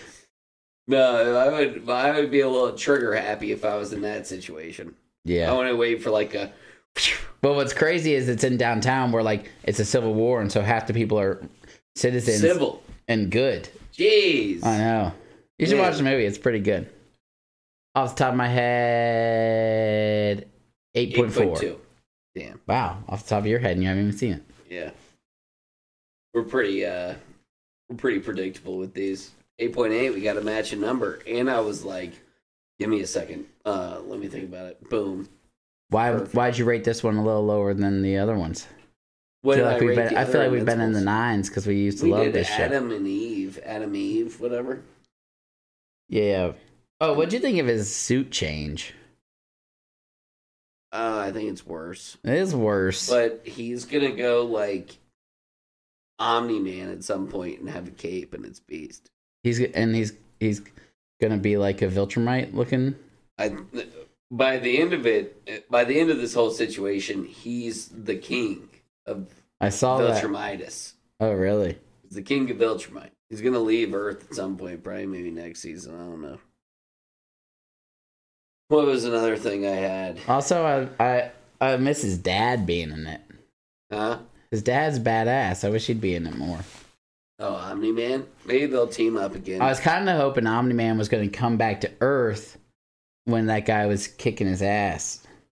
No, I would be a little trigger happy if I was in that situation. Yeah. I want to wait for like a... But what's crazy is it's in downtown where, like, it's a civil war, and so half the people are citizens Civil. and good. Jeez. I know. You should Yeah. watch the movie. It's pretty good. Off the top of my head, 8.4. 8.2. Damn. Wow. Off the top of your head, and you haven't even seen it. Yeah. We're pretty predictable with these. 8.8, we got a matching number. And I was like, give me a second. Let me think about it. Boom. Why'd you rate this one a little lower than the other ones? What did I rate the I feel other like we've been in the Invincibles? 9s because we used to We love did this show. Adam Eve, whatever. Yeah. Oh, what'd you think of his suit change? I think it's worse. It is worse. But he's gonna go like Omni-Man at some point and have a cape and it's Beast. He's gonna be like a Viltrumite looking. By the end of this whole situation, he's the king of I saw that. Viltrumitis. Oh, really? He's the king of Viltrumite. He's gonna leave Earth at some point, probably maybe next season. I don't know. What was another thing I had? Also, I miss his dad being in it. Huh? His dad's badass. I wish he'd be in it more. Oh, Omni-Man? Maybe they'll team up again. I was kind of hoping Omni-Man was going to come back to Earth when that guy was kicking his ass.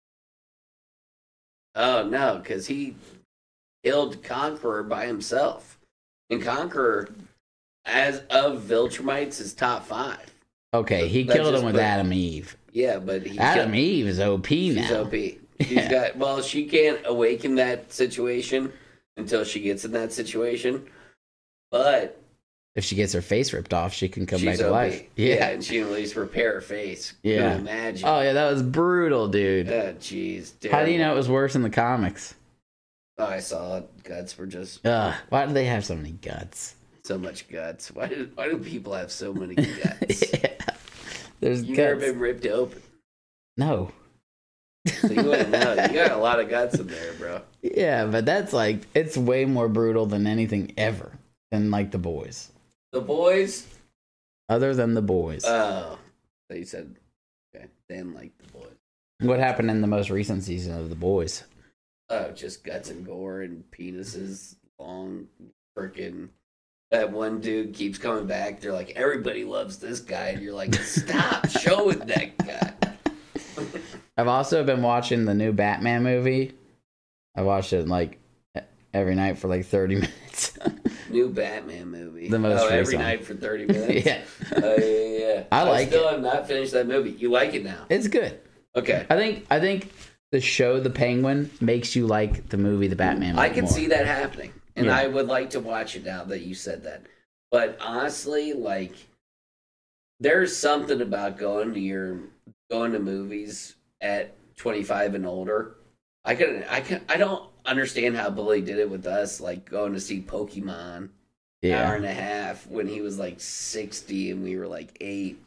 Oh, no, because he killed Conqueror by himself. And Conqueror, as of Viltrumites, is top 5. Okay, he That's killed just him with put- Adam Eve. Yeah, but he Adam killed, Eve is OP now. she's OP. She's Yeah. got, well, she can't awaken that situation until she gets in that situation. But If she gets her face ripped off, she can come back she's to OP. life. Yeah, and she can at least repair her face. Yeah. Can you imagine? Oh, yeah, that was brutal, dude. Oh, jeez. How do you know it was worse in the comics? Oh, I saw it. Guts were just Ugh, why do they have so many guts? so much guts. Why do people have so many guts? Yeah. There's You've guts. never been ripped open. No. So you wouldn't know. You got a lot of guts in there, bro. Yeah, but that's like, it's way more brutal than anything ever. Than like The Boys. The Boys. Other than The Boys. Oh, so you said okay. Then like The Boys. What happened in the most recent season of The Boys? Oh, just guts and gore and penises. Long freaking. That one dude keeps coming back. They're like, everybody loves this guy, and you're like, stop showing that guy. I've also been watching the new Batman movie. I watched it like every night for like 30 minutes. New Batman movie. The most every recent. night for 30 minutes. Yeah. Yeah. I like still have not finished that movie. You like it now? It's good. Okay. I think the show The Penguin makes you like the movie The Batman movie I can more. see that happening. And Yeah. I would like to watch it now that you said that. But honestly, like, there's something about going to movies at 25 and older. I don't understand how Billy did it with us, like going to see Pokemon hour Yeah. and a half when he was like 60 and we were like 8.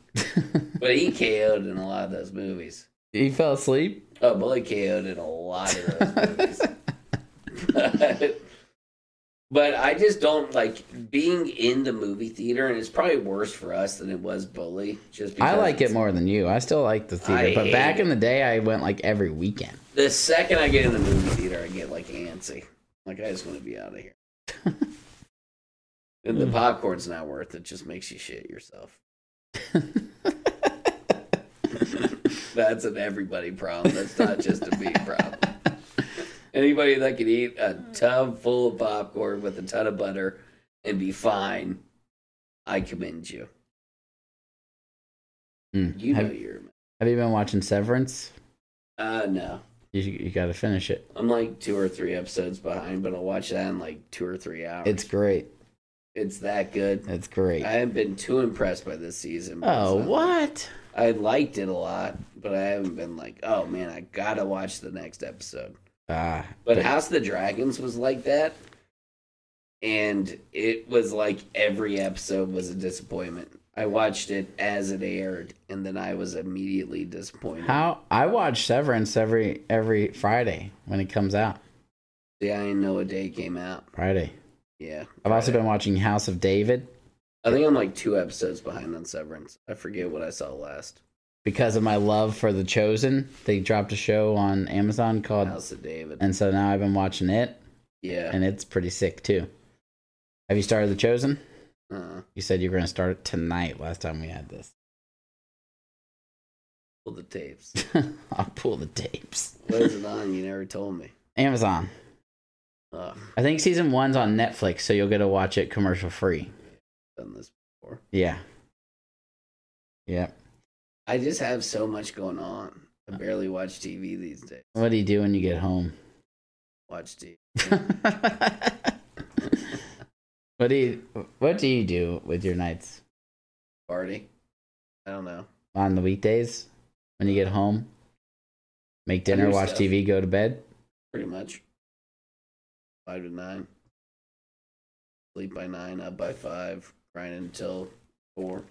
But he KO'd in a lot of those movies. He fell asleep? Oh, Bully KO'd in a lot of those movies. But I just don't like being in the movie theater, and it's probably worse for us than it was Bully. Just because I like it more than you. I still like the theater, but back in the day, I went like every weekend. The second I get in the movie theater, I get like antsy. Like, I just want to be out of here. And the popcorn's not worth it. Just makes you shit yourself. That's an everybody problem. That's not just a me problem. Anybody that can eat a tub full of popcorn with a ton of butter and be fine, I commend you. You know you're. Have you been watching Severance? No. You got to finish it. I'm like 2 or 3 episodes behind, but I'll watch that in like 2 or 3 hours. It's great. It's that good. It's great. I haven't been too impressed by this season. Oh, what? I liked it a lot, but I haven't been like, oh man, I gotta watch the next episode. But House of the Dragons was like that, and it was like every episode was a disappointment. I watched it as it aired, and then I was immediately disappointed. I watch Severance every Friday when it comes out. Yeah, I didn't know what day it came out. Friday. Yeah. I've also been watching House of David. I think I'm like 2 episodes behind on Severance. I forget what I saw last. Because of my love for The Chosen, they dropped a show on Amazon called House of David. And so now I've been watching it. Yeah. And it's pretty sick too. Have you started The Chosen? You said you were going to start it tonight last time we had this. Pull the tapes. I'll pull the tapes. What is it on? You never told me. Amazon. I think season 1's on Netflix, so you'll get to watch it commercial free. Done this before. Yeah. Yep. I just have so much going on. I barely watch TV these days. What do you do when you get home? Watch TV. What do you do with your nights? Party. I don't know. On the weekdays? When you get home? Make dinner, watch stuff. TV, go to bed? Pretty much. 5 to 9. Sleep by 9, up by 5. Grind until 4.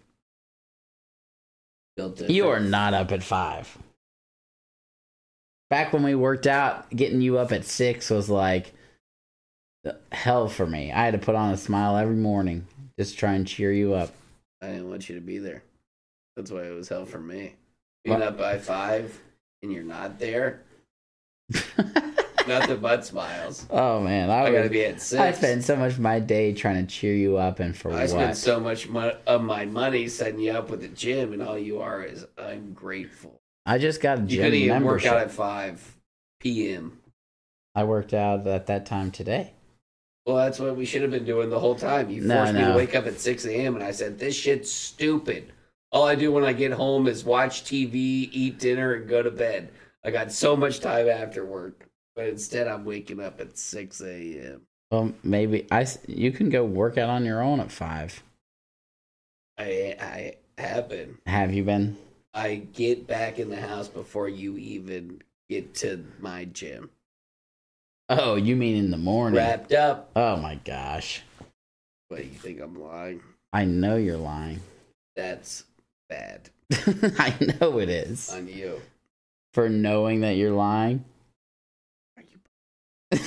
You are not up at 5. Back when we worked out, getting you up at 6 was like hell for me. I had to put on a smile every morning just to try and cheer you up. I didn't want you to be there. That's why it was hell for me. Being up by 5 and you're not there. Nothing but smiles. Oh man, I gotta be at 6. I spent so much of my day trying to cheer you up, and for what? I spent so much of my money setting you up with the gym, and all you are is I'm grateful. I just got a gym membership. You couldn't even work out at 5 p.m. I worked out at that time today. Well, that's what we should have been doing the whole time. You forced me to wake up at 6 a.m. and I said, this shit's stupid. All I do when I get home is watch TV, eat dinner, and go to bed. I got so much time after work. But instead, I'm waking up at 6 a.m. Well, maybe you can go work out on your own at 5. I have been. Have you been? I get back in the house before you even get to my gym. Oh, you mean in the morning? Wrapped up. Oh my gosh. What, you think I'm lying? I know you're lying. That's bad. I know it is. On you. For knowing that you're lying? All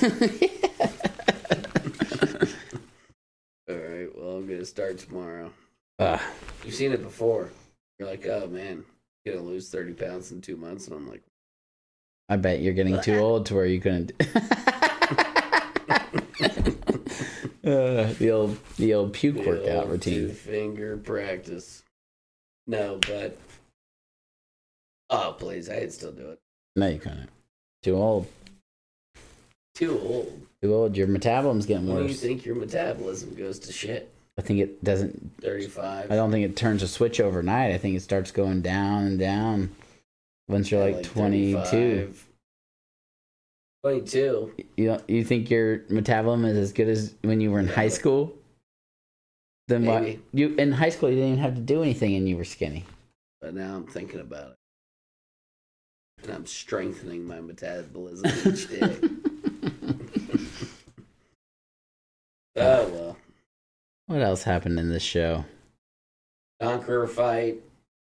right, well, I'm gonna start tomorrow. You've seen it before. You're like, oh man, you're gonna lose 30 pounds in 2 months, and I'm like, I bet you're getting too old to where you couldn't. The old puke workout routine. 2-finger practice. No, but oh please, I'd still do it. No, you couldn't. Too old. Too old. Too old. Your metabolism's getting worse. When do you think your metabolism goes to shit? I think it doesn't. 35. I don't think it turns a switch overnight. I think it starts going down and down once you're like 22. 35. 22. You think your metabolism is as good as when you were in high school? Then maybe. What? You in high school you didn't even have to do anything and you were skinny. But now I'm thinking about it. And I'm strengthening my metabolism each day. Oh, well. What else happened in this show? Conqueror fight.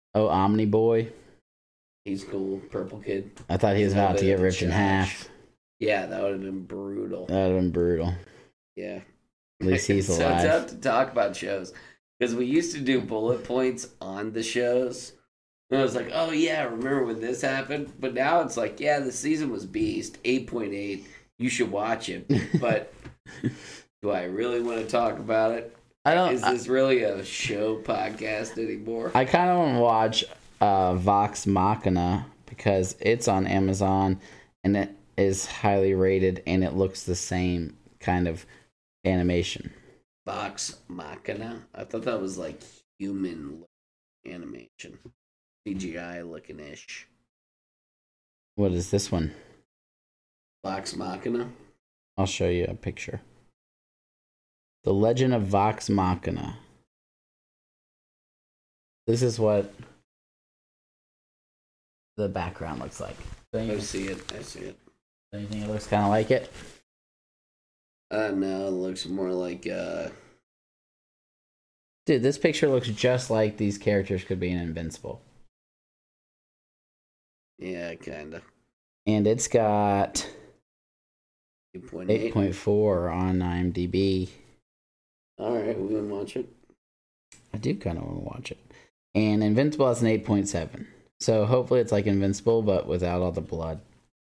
Oh, Omni Boy. He's cool. Purple kid. I thought he was about to get ripped in half. Yeah, that would have been brutal. That would have been brutal. Yeah. At least he's alive. So it's tough to talk about shows. Because we used to do bullet points on the shows. And I was like, oh yeah, remember when this happened? But now it's like, yeah, the season was beast. 8.8. You should watch it. But do I really want to talk about it? Is this really a show podcast anymore? I kind of want to watch Vox Machina because it's on Amazon and it is highly rated and it looks the same kind of animation. Vox Machina? I thought that was like human animation. CGI looking ish. What is this one? Vox Machina? I'll show you a picture. The Legend of Vox Machina. This is what the background looks like. I see it. Do you think it looks kind of like it? No, it looks more like Dude, this picture looks just like these characters could be in Invincible. Yeah, kinda. And it's got 8.8. 8.4 on IMDb. Alright, we're gonna watch it. I do kind of want to watch it. And Invincible has an 8.7. So hopefully it's like Invincible, but without all the blood.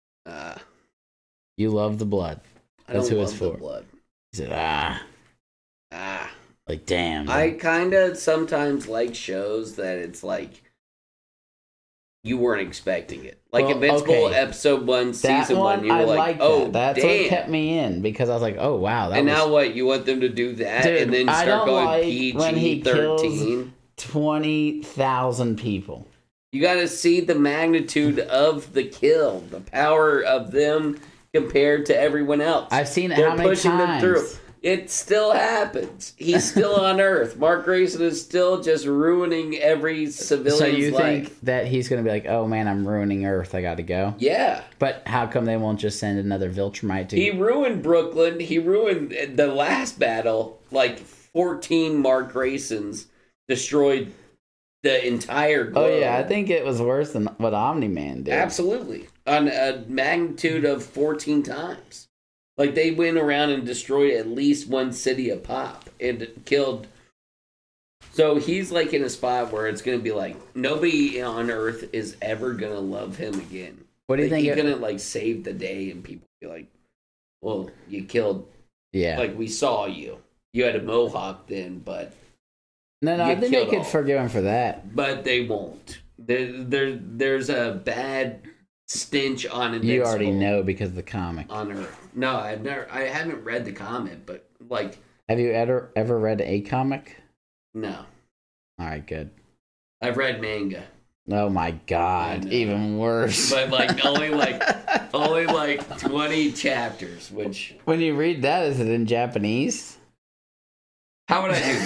You love the blood. That's who it's for. The blood. He said, like, damn. I kind of sometimes like shows that it's like you weren't expecting it. Like Invincible episode 1, season 1. You were like, oh, that's damn. what kept me in because I was like, oh, wow. Now what? You want them to do that? Dude, and then start going like PG-13? 20,000 people. You got to see the magnitude of the kill, the power of them compared to everyone else. I've seen it They're how many pushing times. them through. It still happens. He's still on Earth. Mark Grayson is still just ruining every civilian's life. So you think that he's going to be like, oh man, I'm ruining Earth. I got to go? Yeah. But how come they won't just send another Viltrumite to... He ruined Brooklyn. He ruined the last battle. Like 14 Mark Graysons destroyed the entire globe. Oh yeah, I think it was worse than what Omni-Man did. Absolutely. On a magnitude of 14 times. Like, they went around and destroyed at least one city a pop and killed. So he's, like, in a spot where it's going to be like, nobody on Earth is ever going to love him again. What do you think? He's going to, like, save the day and people be like, well, you killed. Yeah. Like, we saw you. You had a mohawk then, but. No, I think they could forgive him for that. But they won't. There's a bad stench on Invincible. You already know because of the comic. On Earth. No, I haven't read the comic, but like. Have you ever read a comic? No. All right, good. I've read manga. Oh my god, even worse. But like only like 20 chapters, which. When you read that, is it in Japanese? How would I do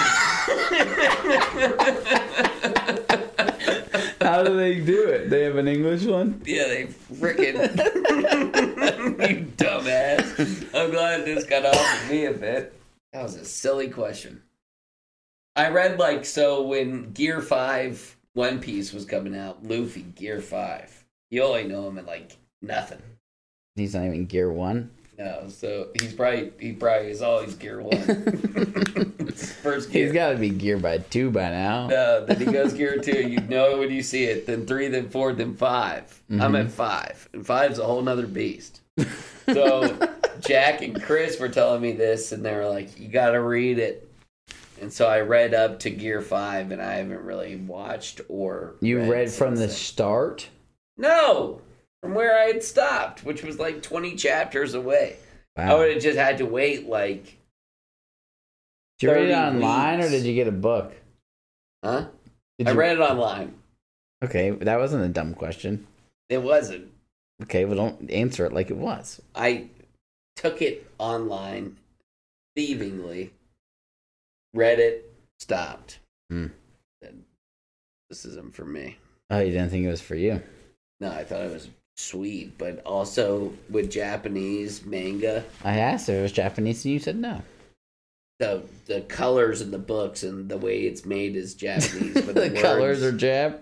that? How do they do it? They have an English one? Yeah, they freaking. You dumbass. I'm glad this got off of me a bit. That was a silly question. I read, like, so when Gear 5 One Piece was coming out, Luffy, Gear 5. You only know him at, like, nothing. He's not even Gear 1? No, so he probably is always Gear 1. First gear. He's got to be Gear by 2 by now. No, then he goes Gear 2. You know it when you see it. Then 3, then 4, then 5. Mm-hmm. I'm at 5. And 5's a whole nother beast. So Jack and Chris were telling me this, and they were like, you got to read it. And so I read up to Gear 5, and I haven't really watched or You read from the start? No! From where I had stopped, which was like 20 chapters away. Wow. I would have just had to wait like. Did you read it online or did you get a book? Huh? I read it online. Okay, that wasn't a dumb question. It wasn't. Okay, well, don't answer it like it was. I took it online, thievingly, read it, stopped. Said, this isn't for me. Oh, you didn't think it was for you? No, I thought it was sweet, but also with Japanese manga. I asked if it was Japanese and you said no. the colors in the books and the way it's made is Japanese, but The colors are Japanese.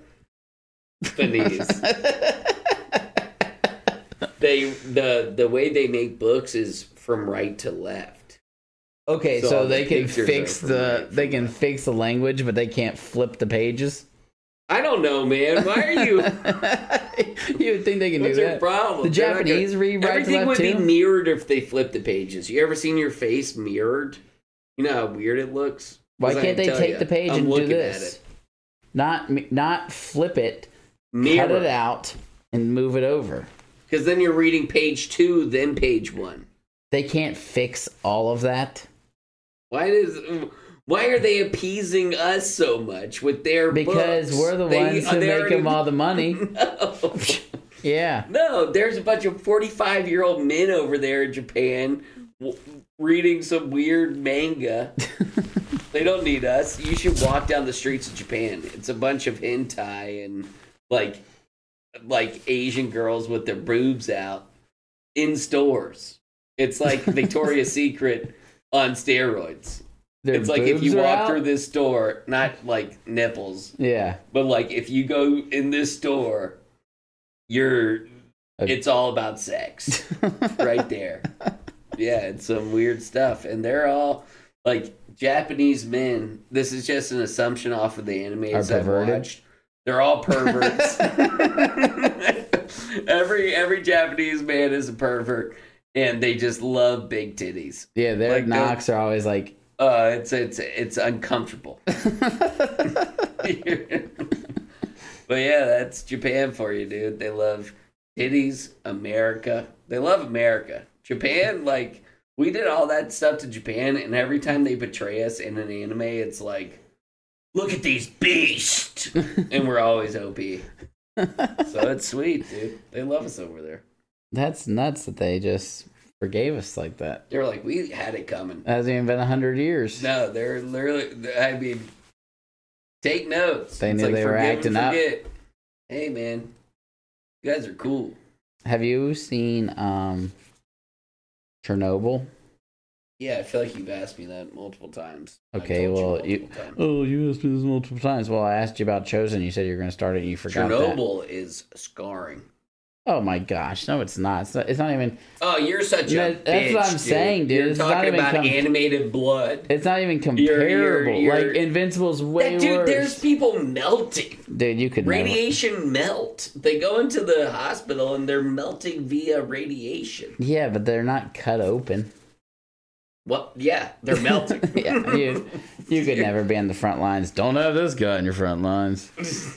The way they make books is from right to left. Okay, So so the they can pictures fix are from right they from can left. fix the language, but they can't flip the pages. I don't know, man. Why are you? You would think they can What's do your that. problem? The They're not gonna- Japanese read right to Everything left would be too? mirrored if they flipped the pages. You ever seen your face mirrored? You know how weird it looks. Why 'Cause I can't can they tell take ya. the page I'm and do looking at this? it. Not flip it, Mirror. cut it out, and move it over. Because then you're reading page 2, then page 1. They can't fix all of that Why are they appeasing us so much with their because books? we're the ones who make them all the money. No. Yeah. No, there's a bunch of 45-year-old men over there in Japan reading some weird manga. They don't need us. You should walk down the streets of Japan. It's a bunch of hentai and like Asian girls with their boobs out in stores. It's like Victoria's Secret on steroids. Their It's like if boobs you are walk out? through this store, not like nipples, Yeah. but like if you go in this store, it's all about sex right there. Yeah, it's some weird stuff. And they're all like Japanese men. This is just an assumption off of the animes I've perverted? watched. They're all perverts. every Japanese man is a pervert, and they just love big titties. Yeah, their Like, knocks are always like, It's uncomfortable. But yeah, that's Japan for you, dude. They love titties, America. They love America. Japan, like, we did all that stuff to Japan, and every time they betray us in an anime, it's like, look at these beasts! And we're always OP. So it's sweet, dude. They love us over there. that's nuts that they just forgave us like that. They're like, we had it coming. It hasn't even been 100 years. No, they're literally, I mean, take notes. They It's knew they were forgive and acting up. forget. Hey, man, you guys are cool. Have you seen Chernobyl? Yeah, I feel like you've asked me that multiple times. I've Okay, told well, multiple times. oh, you asked me this multiple times. Well, I asked you about Chosen. You said you were going to start it and you forgot that. Chernobyl is scarring. Oh my gosh. No, it's not. It's not even, Oh, you're such a No, bitch, that's what I'm saying, dude. You're It's not talking even about animated blood. it's not even You're- comparable. you're- Like, Invincible's way Dude, worse. there's people melting. Dude, you could never. Radiation melt. They go into the hospital and they're melting via radiation. Yeah, but they're not cut open. What? Yeah, they're melting. Yeah, you could never be on the front lines. Don't have this guy in your front lines.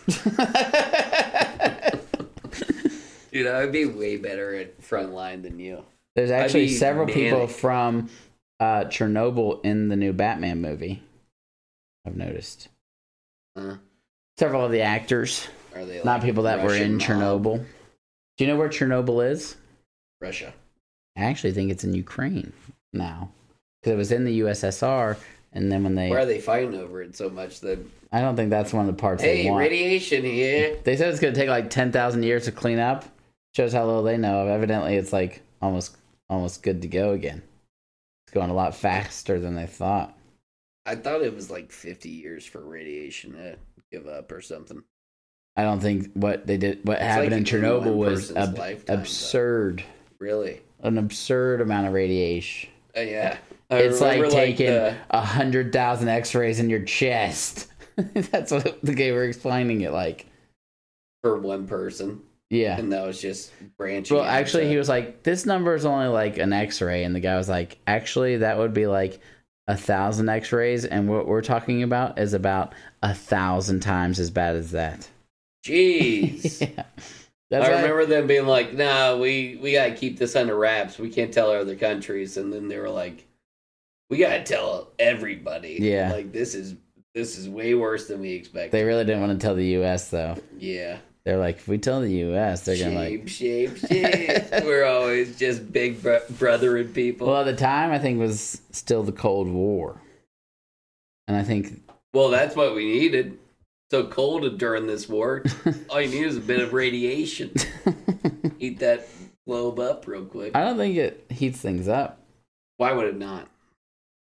Dude, I would be way better at frontline than you. There's actually be several people manic. from Chernobyl in the new Batman movie. I've noticed. Several of the actors, Are they not people that were in Russian mob? Chernobyl. Do you know where Chernobyl is? Russia. I actually think it's in Ukraine now. Because it was in the USSR, and then when they... Why are they fighting over it so much that... I don't think that's one of the parts they Hey, want. radiation here. They said it's going to take like 10,000 years to clean up. Shows how little they know. Evidently, it's like almost good to go again. It's going a lot faster than they thought. I thought it was like 50 years for radiation to give up or something. I don't think what happened like in Chernobyl one was person's lifetime, absurd. Really? An absurd amount of radiation. Yeah. I It's like remember, taking the- 100,000 X-rays in your chest. That's what they were explaining it like. for one person. Yeah. And that was just branching Well, out actually, to- he was like, "This number is only like an X-ray," and the guy was like, "Actually, that would be like 1,000 X-rays, and what we're talking about is about 1,000 times as bad as that." Jeez. Yeah. That's I why- remember them being like, nah, we gotta keep this under wraps. We can't tell other countries. And then they were like, we gotta tell everybody. Yeah. Like this is way worse than we expected. They really didn't want to tell the U.S. though. Yeah. They're like, if we tell the U.S., they're gonna like. Shape. We're always just big brothering people. Well, at the time, I think was still the Cold War, and I think Well, that's what we needed. So cold during this war. All you need is a bit of radiation. Heat that globe up real quick. I don't think it heats things up Why would it not?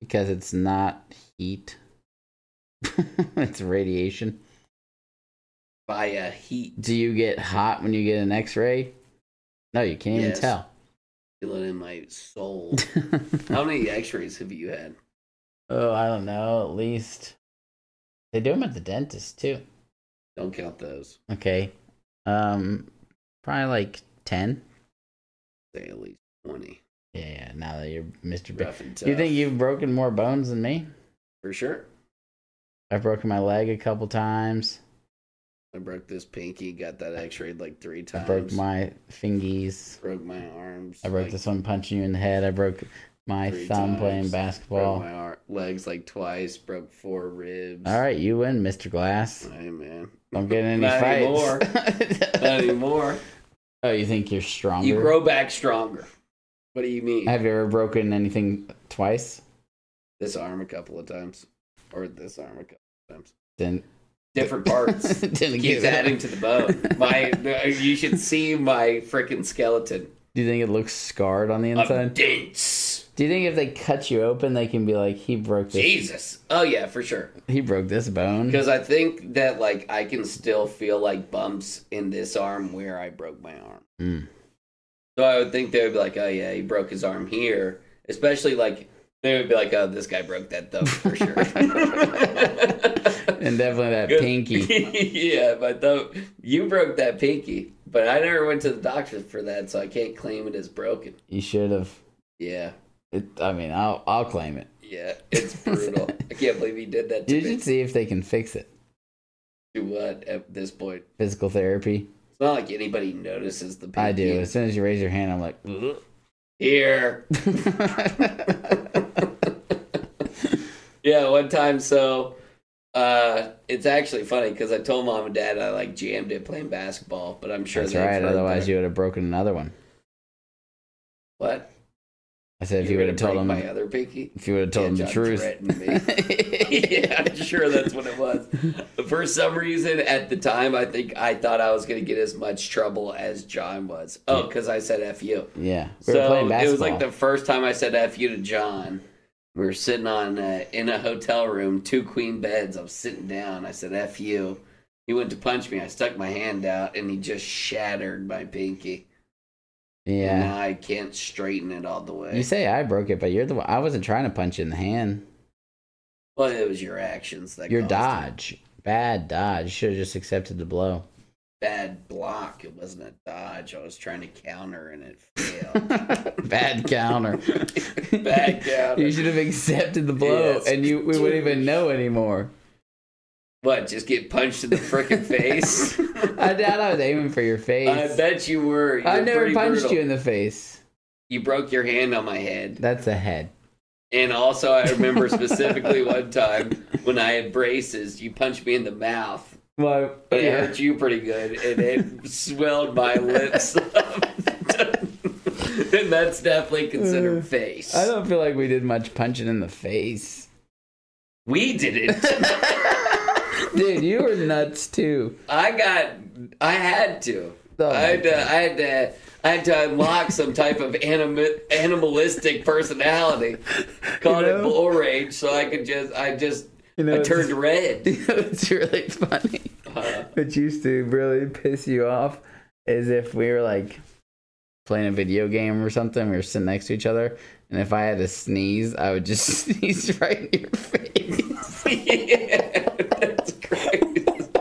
because it's not heat. It's radiation. Via heat. Do you get hot when you get an X-ray? No, you can't even tell. Feel it in my soul. How many X-rays have you had? Oh, I don't know. At least they do them at the dentist too. Don't count those. Okay, probably like 10. Say at least 20. Yeah. Now that you're Mr. Rough and tough. You think you've broken more bones than me? For sure. I've broken my leg a couple times. I broke this pinky, got that x-rayed like 3 times. I broke my fingies. Broke my arms. I broke this one punching you in the head. I broke my thumb playing basketball. Broke my legs like twice. Broke 4 ribs. All right, you win, Mr. Glass. Hey, man. Don't get in any Not fights. anymore. Not anymore. Oh, you think you're stronger? You grow back stronger. What do you mean? Have you ever broken anything twice? This arm a couple of times. Or this arm a couple of times. Different parts. Didn't Keeps get adding to the bone. You should see my freaking skeleton. Do you think it looks scarred on the inside? I'm dense. Do you think if they cut you open, they can be like, he broke this? Jesus. Oh, yeah, for sure. He broke this bone? Because I think that, like, I can still feel, like, bumps in this arm where I broke my arm. Mm. So I would think they would be like, oh, yeah, he broke his arm here. Especially, like, they would be like, oh, this guy broke that thumb for sure. And definitely that pinky. Yeah, but though you broke that pinky. But I never went to the doctor for that, so I can't claim it as broken. You should have. Yeah. I'll claim it. Yeah, it's brutal. I can't believe he did that to You me. should see if they can fix it. Do what at this point? Physical therapy. It's not like anybody notices the pinky. I do. As soon as you raise your hand, I'm like, ugh. Here. Yeah, one time, so it's actually funny because I told mom and dad I like jammed it playing basketball, but I'm sure that's they've right. heard Otherwise, that. you would have broken another one. What? I said if you would have told them my other pinky. If you would have told them the John truth. threatened me. Yeah, I'm sure that's what it was. For some reason, at the time, I thought I was going to get as much trouble as John was. Oh, because I said F you. Yeah, we were playing basketball. It was like the first time I said F you to John. We were sitting in a hotel room, 2 queen beds. I was sitting down. I said F you. He went to punch me. I stuck my hand out, and he just shattered my pinky. Yeah. And now I can't straighten it all the way. You say I broke it, but you're the one. I wasn't trying to punch you in the hand. Well, it was your actions that your caused dodge. it. Bad dodge. You should have just accepted the blow. Bad block. It wasn't a dodge. I was trying to counter and it failed. Bad counter. Bad counter. You should have accepted the blow, Yes. and we wouldn't even know anymore. What, just get punched in the frickin' face? I doubt I was aiming for your face. I bet you were. I You're never pretty punched brutal. you in the face. You broke your hand on my head. That's a head. And also, I remember specifically one time when I had braces, you punched me in the mouth. Well, But it hurt you pretty good, and it swelled my lips up. And that's definitely considered face. I don't feel like we did much punching in the face. We didn't. Dude, you were nuts too. I had to. Oh I had to unlock some type of animalistic personality. Called it bull rage, so I turned red. It's really funny. What used to really piss you off is if we were like playing a video game or something, we were sitting next to each other, and if I had to sneeze, I would just sneeze right in your face. Yeah, that's crazy.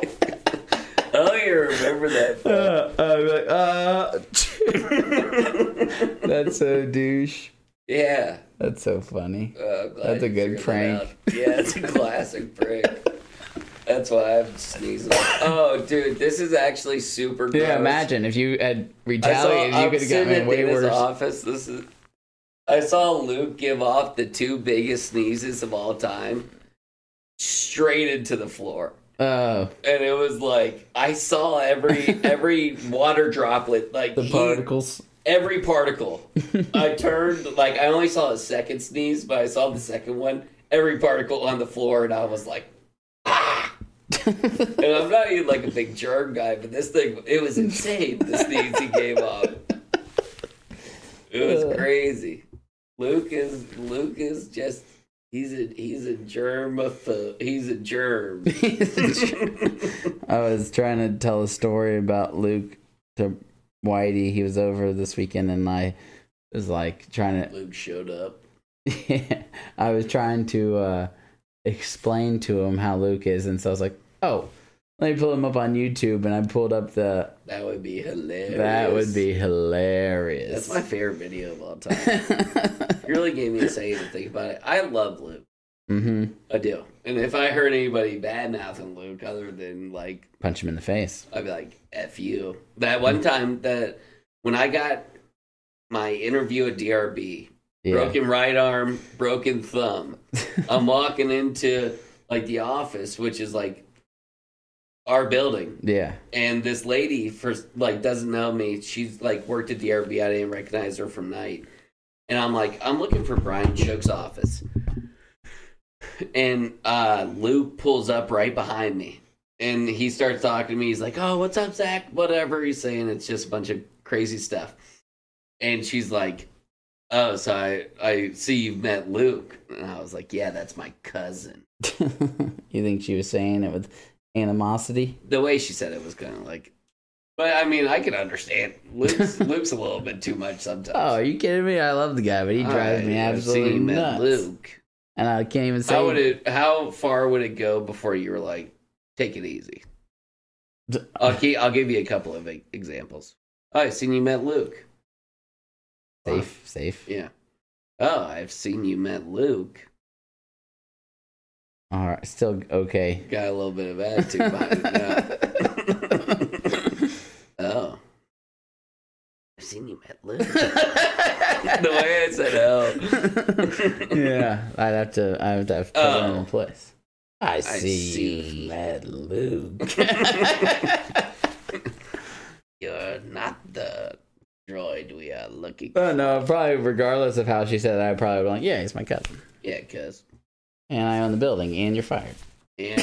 I don't even remember that. That's so douche. Yeah. That's so funny. Glad That's a you good figured prank. that out. Yeah, it's a classic prank. That's why I'm sneezing. Oh, dude, this is actually super gross. Yeah, imagine if you had retaliated, you could have gotten in way worse. Office. I saw Luke give off the 2 biggest sneezes of all time straight into the floor. Oh. And it was like I saw every water droplet, like The particles. every particle. I turned, like, I only saw a second sneeze, but I saw the second one. Every particle on the floor, and I was like, ah! And I'm not even like a big germ guy, but this thing, it was insane, the sneeze he gave off. It was crazy. Luke is just, He's a germ. He's a germ. I was trying to tell a story about Luke to Whitey. He was over this weekend, and I was like trying to. Luke showed up. I was trying to explain to him how Luke is, and so I was like, "Oh, let me pull him up on YouTube," and I pulled up the. That would be hilarious. That would be hilarious. That's my favorite video of all time. You really gave me a second to think about it. I love Luke. Mm-hmm. I do. And if I heard anybody bad mouthing Luke other than like punch him in the face, I'd be like, F you. That one time that when I got my interview at DRB, broken right arm, broken thumb. I'm walking into like the office, which is like our building. Yeah. And this lady doesn't know me. She's like worked at DRB. I didn't recognize her from night. And I'm like, I'm looking for Brian Shook's office. And Luke pulls up right behind me. And he starts talking to me. He's like, oh, what's up, Zach? Whatever he's saying. It's just a bunch of crazy stuff. And she's like, oh, so I see you've met Luke. And I was like, yeah, that's my cousin. You think she was saying it with animosity? The way she said it was kind of like, but I mean, I can understand. Luke's a little bit too much sometimes. Oh, are you kidding me? I love the guy, but he drives me absolutely nuts. Luke. And I can't even say... How far would it go before you were like, take it easy? I'll give you a couple of examples. Oh, I've seen you met Luke. Safe. Yeah. Oh, I've seen you met Luke. All right, still okay. Got a little bit of attitude behind it now. Oh. I've seen you met Luke. The way I said oh. Yeah, I have to put it in place. I see you met Luke. You're not the droid we are looking for. Oh, no, probably regardless of how she said it, I probably would be like, yeah, he's my cousin. Yeah, cuz. And I own the building, and you're fired. And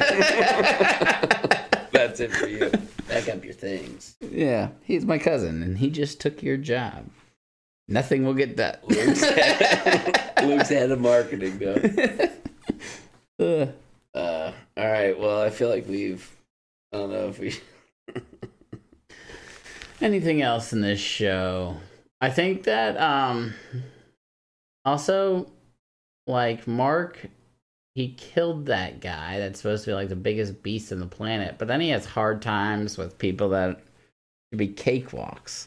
that's it for you. Back up your things. Yeah, he's my cousin, and he just took your job. Nothing will get that. Luke's head of marketing, though. All right, well, I feel like I don't know if we... Anything else in this show? I think that, also, like, Mark, he killed that guy that's supposed to be, like, the biggest beast on the planet, but then he has hard times with people that should be cakewalks.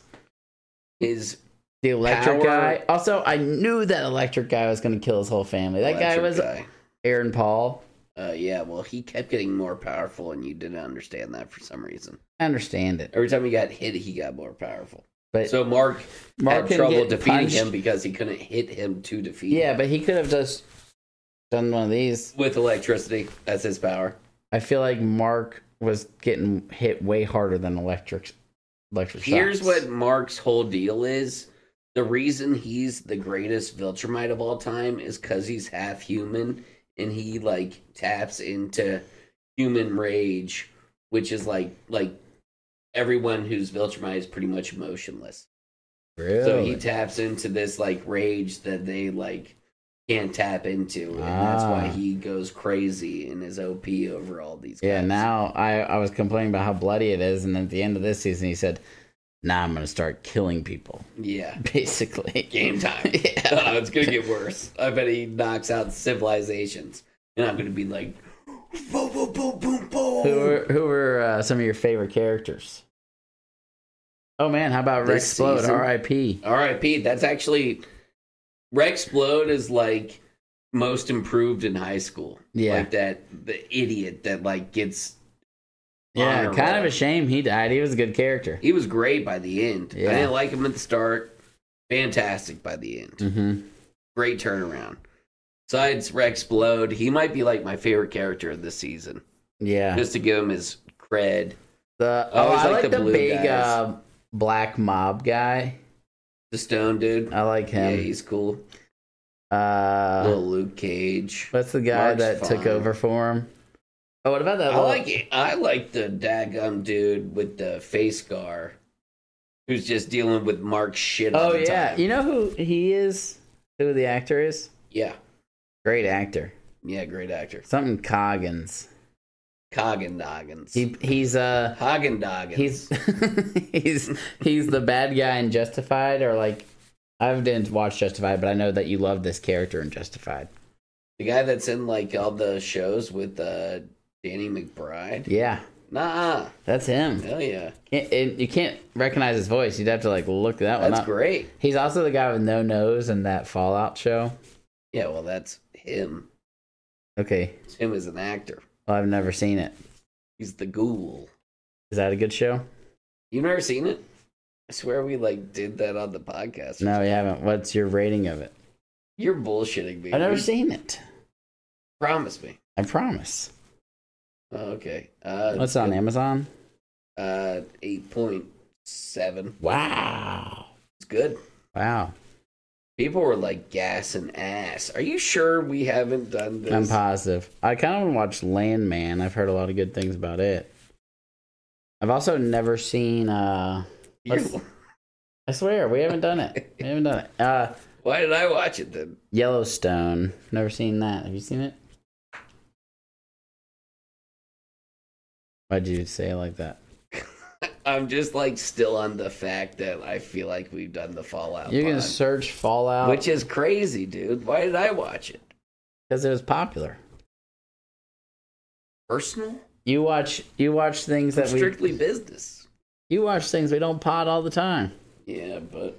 The electric guy. Also, I knew that electric guy was going to kill his whole family. That guy was Aaron Paul. Yeah, well, he kept getting more powerful, and you didn't understand that for some reason. I understand it. Every time he got hit, he got more powerful. But so Mark had trouble defeating him because he couldn't hit him to defeat him. Yeah, but he could have just done one of these. With electricity. That's his power. I feel like Mark was getting hit way harder than electric Here's shocks. what Mark's whole deal is. The reason he's the greatest Viltrumite of all time is because he's half human, and he, like, taps into human rage, which is, like everyone who's Viltrumite is pretty much emotionless. Really? So he taps into this, like, rage that they, like, can't tap into, and that's why he goes crazy and is OP over all these guys. Yeah, now I was complaining about how bloody it is, and at the end of this season he said, now I'm going to start killing people. Yeah. Basically. Game time. Yeah. Oh, it's going to get worse. I bet he knocks out civilizations. And I'm going to be like, boom, boom, boom, boom, boom. Who were some of your favorite characters? Oh, man, how about Rex Splode, R.I.P.? R.I.P. That's actually... Rex Splode is, like, most improved in high school. Yeah. Like the idiot that, like, gets... Yeah, kind of a shame he died. He was a good character. He was great by the end. Yeah. I didn't like him at the start. Fantastic by the end. Mm-hmm. Great turnaround. Besides Rex Splode, he might be like my favorite character of this season. Yeah. Just to give him his cred. I like the blue big black mob guy. The stone dude. I like him. Yeah, he's cool. Little Luke Cage. What's the guy that took over for him? Oh, what about that? I like the daggum dude with the face scar, who's just dealing with Mark's shit all the time. You know who he is? Who the actor is? Yeah. Great actor. Yeah, great actor. Something Coggins. Coggendoggins. He's Hagendoggins. he's the bad guy in Justified, or like I didn't watch Justified, but I know that you love this character in Justified. The guy that's in like all the shows with Danny McBride. Yeah. Nah. That's him. Hell yeah. You can't recognize his voice. You'd have to like look that one up. That's great. He's also the guy with no nose in that Fallout show. Yeah, well, that's him. Okay. It's him as an actor. Well, I've never seen it. He's the ghoul. Is that a good show? You've never seen it? I swear we like did that on the podcast. No, we haven't. What's your rating of it? You're bullshitting me. I've never seen it. Promise me. I promise. Oh, okay. What's it on Amazon? 8.7. Wow. It's good. Wow. People were like gassing ass. Are you sure we haven't done this? I'm positive. I kind of want to watch Landman. I've heard a lot of good things about it. I've also never seen. I swear we haven't done it. We haven't done it. Why did I watch it then? Yellowstone. Never seen that. Have you seen it? Why'd you say it like that? I'm just like still on the fact that I feel like we've done the Fallout. You can search Fallout, which is crazy, dude. Why did I watch it? Because it was popular. Personal? You watch things that strictly business. You watch things we don't pod all the time. Yeah, but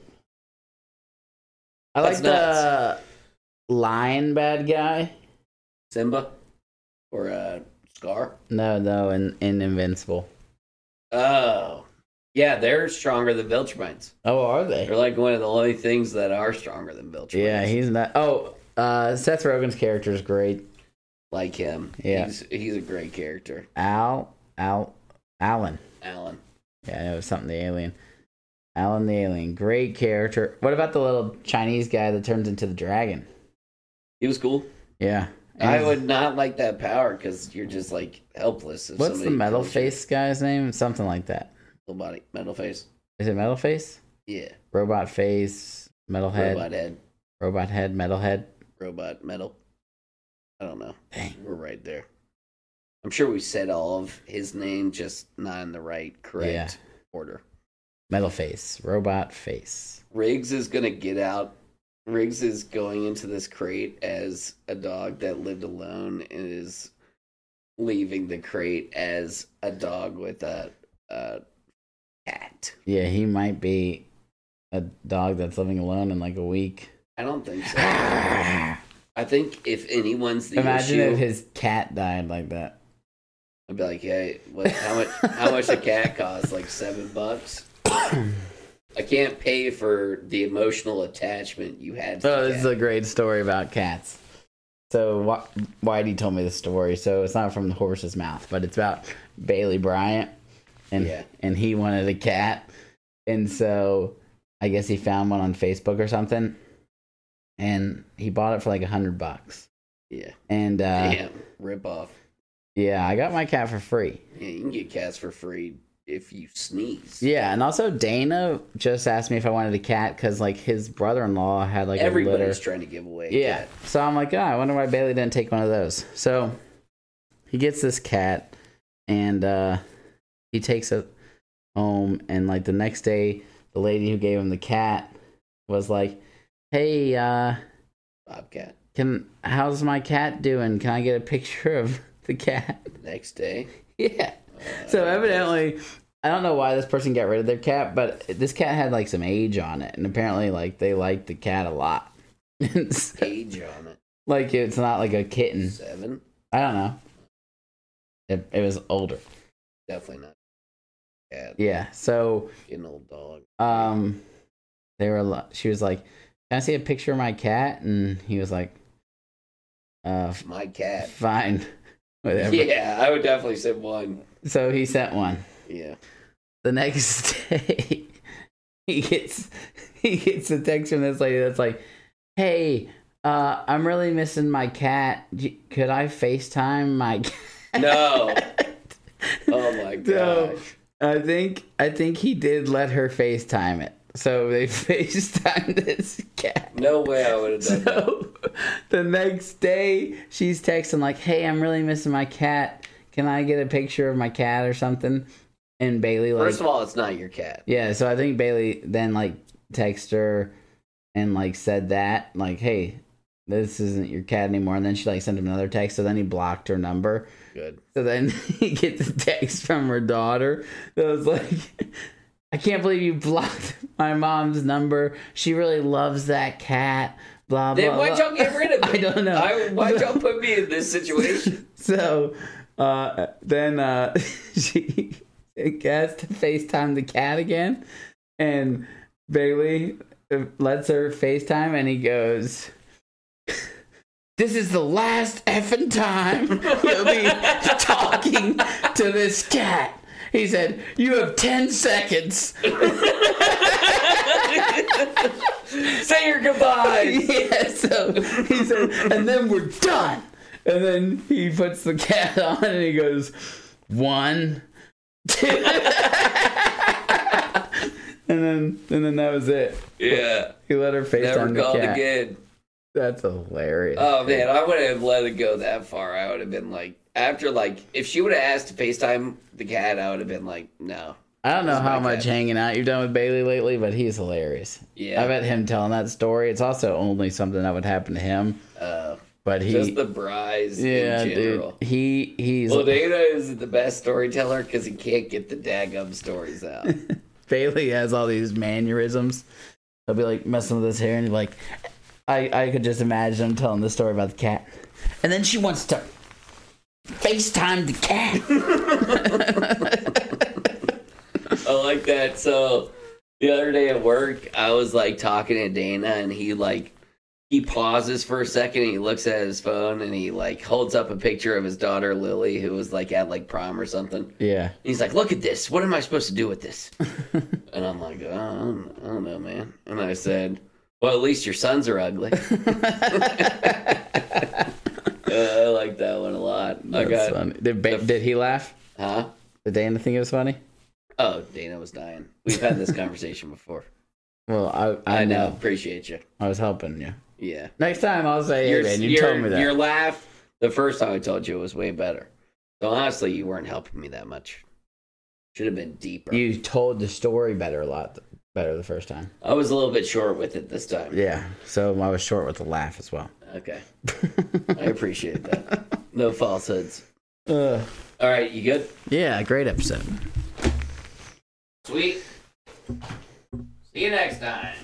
I like the lion bad guy. Simba or Scar? No, in Invincible. Oh. Yeah, they're stronger than Viltrumites. Oh, are they? They're like one of the only things that are stronger than Viltrumites. Yeah, he's not. Oh, Seth Rogen's character is great. Like him. Yeah. He's a great character. Alan. Alan. Yeah, it was something the alien. Alan the alien. Great character. What about the little Chinese guy that turns into the dragon? He was cool. Yeah. I would not like that power because you're just like helpless. What's the metal face guy's name? Something like that. Full body. Metal face. Is it metal face? Yeah. Robot face, metal head. Robot head. Metal head. Robot metal. I don't know. Dang. We're right there. I'm sure we said all of his name, just not in the correct order. Metal face. Robot face. Riggs is going to get out. Riggs is going into this crate as a dog that lived alone and is leaving the crate as a dog with a cat. Yeah, he might be a dog that's living alone in like a week. I don't think so. I think if anyone's the Imagine issue, if his cat died like that. I'd be like, hey, how much a cat costs? Like $7? I can't pay for the emotional attachment you had. This is a great story about cats. So Whitey told me this story. So it's not from the horse's mouth, but it's about Bailey Bryant, and he wanted a cat, and so I guess he found one on Facebook or something, and he bought it for like $100. Yeah. And damn, rip off. Yeah, I got my cat for free. Yeah, you can get cats for free if you sneeze. Yeah, and also Dana just asked me if I wanted a cat because like his brother-in-law had like everybody's a litter. Trying to give away. Yeah, cat. So I'm like, I wonder why Bailey didn't take one of those. So he gets this cat, and he takes it home, and like the next day, the lady who gave him the cat was like, "Hey, Bobcat, how's my cat doing? Can I get a picture of the cat?" Next day. Yeah. So evidently, I don't know why this person got rid of their cat, but this cat had like some age on it, and apparently, like they liked the cat a lot. So, age on it? Like it's not like a kitten. 7? I don't know. It was older. Definitely not a cat. Yeah. So an old dog. She was like, "Can I see a picture of my cat?" And he was like, "My cat." Fine. Whatever. Yeah, I would definitely send one. So he sent one. Yeah. The next day, he gets a text from this lady that's like, "Hey, I'm really missing my cat. Could I FaceTime my cat?" No. Oh my gosh. So I think he did let her FaceTime it. So they FaceTimed this cat. No way I would have done that. So the next day, she's texting like, "Hey, I'm really missing my cat. Can I get a picture of my cat or something?" And Bailey like, First of all, it's not your cat. yeah. So I think Bailey then like texted her and like said that like, "Hey, this isn't your cat anymore." And then she like sent him another text. So then he blocked her number. Good. So then he gets a text from her daughter that was like, "I can't believe you blocked my mom's number. She really loves that cat. Blah, blah, Then why'd blah." y'all get rid of it? I don't know. Why'd y'all put me in this situation? So then she gets to FaceTime the cat again. And Bailey lets her FaceTime and he goes, "This is the last effing time you'll be talking to this cat." He said, "You have 10 seconds." Say your goodbyes. Yeah, so he said, "And then we're done." And then he puts the cat on and he goes, 1, 2. and then that was it. Yeah. He let her FaceTime Never the called cat. again. That's hilarious. Oh man, I wouldn't have let it go that far. I would have been like, after like, if she would have asked to FaceTime the cat, I would have been like, no. I don't know This is how my much cat. hanging out you've done with Bailey lately, but he's hilarious. Yeah. I bet him telling that story, it's also only something that would happen to him. But Just the Bry's yeah, in general. dude. He's Well, Dana is the best storyteller because he can't get the daggum stories out. Bailey has all these mannerisms. He'll be like messing with his hair and he'll be like, I could just imagine him telling the story about the cat. And then she wants to FaceTime the cat. I like that. So the other day at work, I was like talking to Dana, and he pauses for a second, and he looks at his phone, and he like holds up a picture of his daughter Lily, who was like at like prom or something. Yeah. He's like, "Look at this. What am I supposed to do with this?" And I'm like, I don't know, man. And I said, "Well, at least your sons are ugly." I like that one a lot. That's funny. Did he laugh? Huh? Did Dana think it was funny? Oh, Dana was dying. We've had this conversation before. Well, I know. Appreciate you. I was helping you. Yeah. Next time I'll say, "Hey, man, you told me that." Your laugh, the first time I told you, it was way better. So honestly, you weren't helping me that much. Should have been deeper. You told the story a lot better the first time. I was a little bit short with it this time. Yeah, so I was short with the laugh as well. Okay. I appreciate that. No falsehoods. Uh, All right, you good? yeah, great episode. Sweet. See you next time.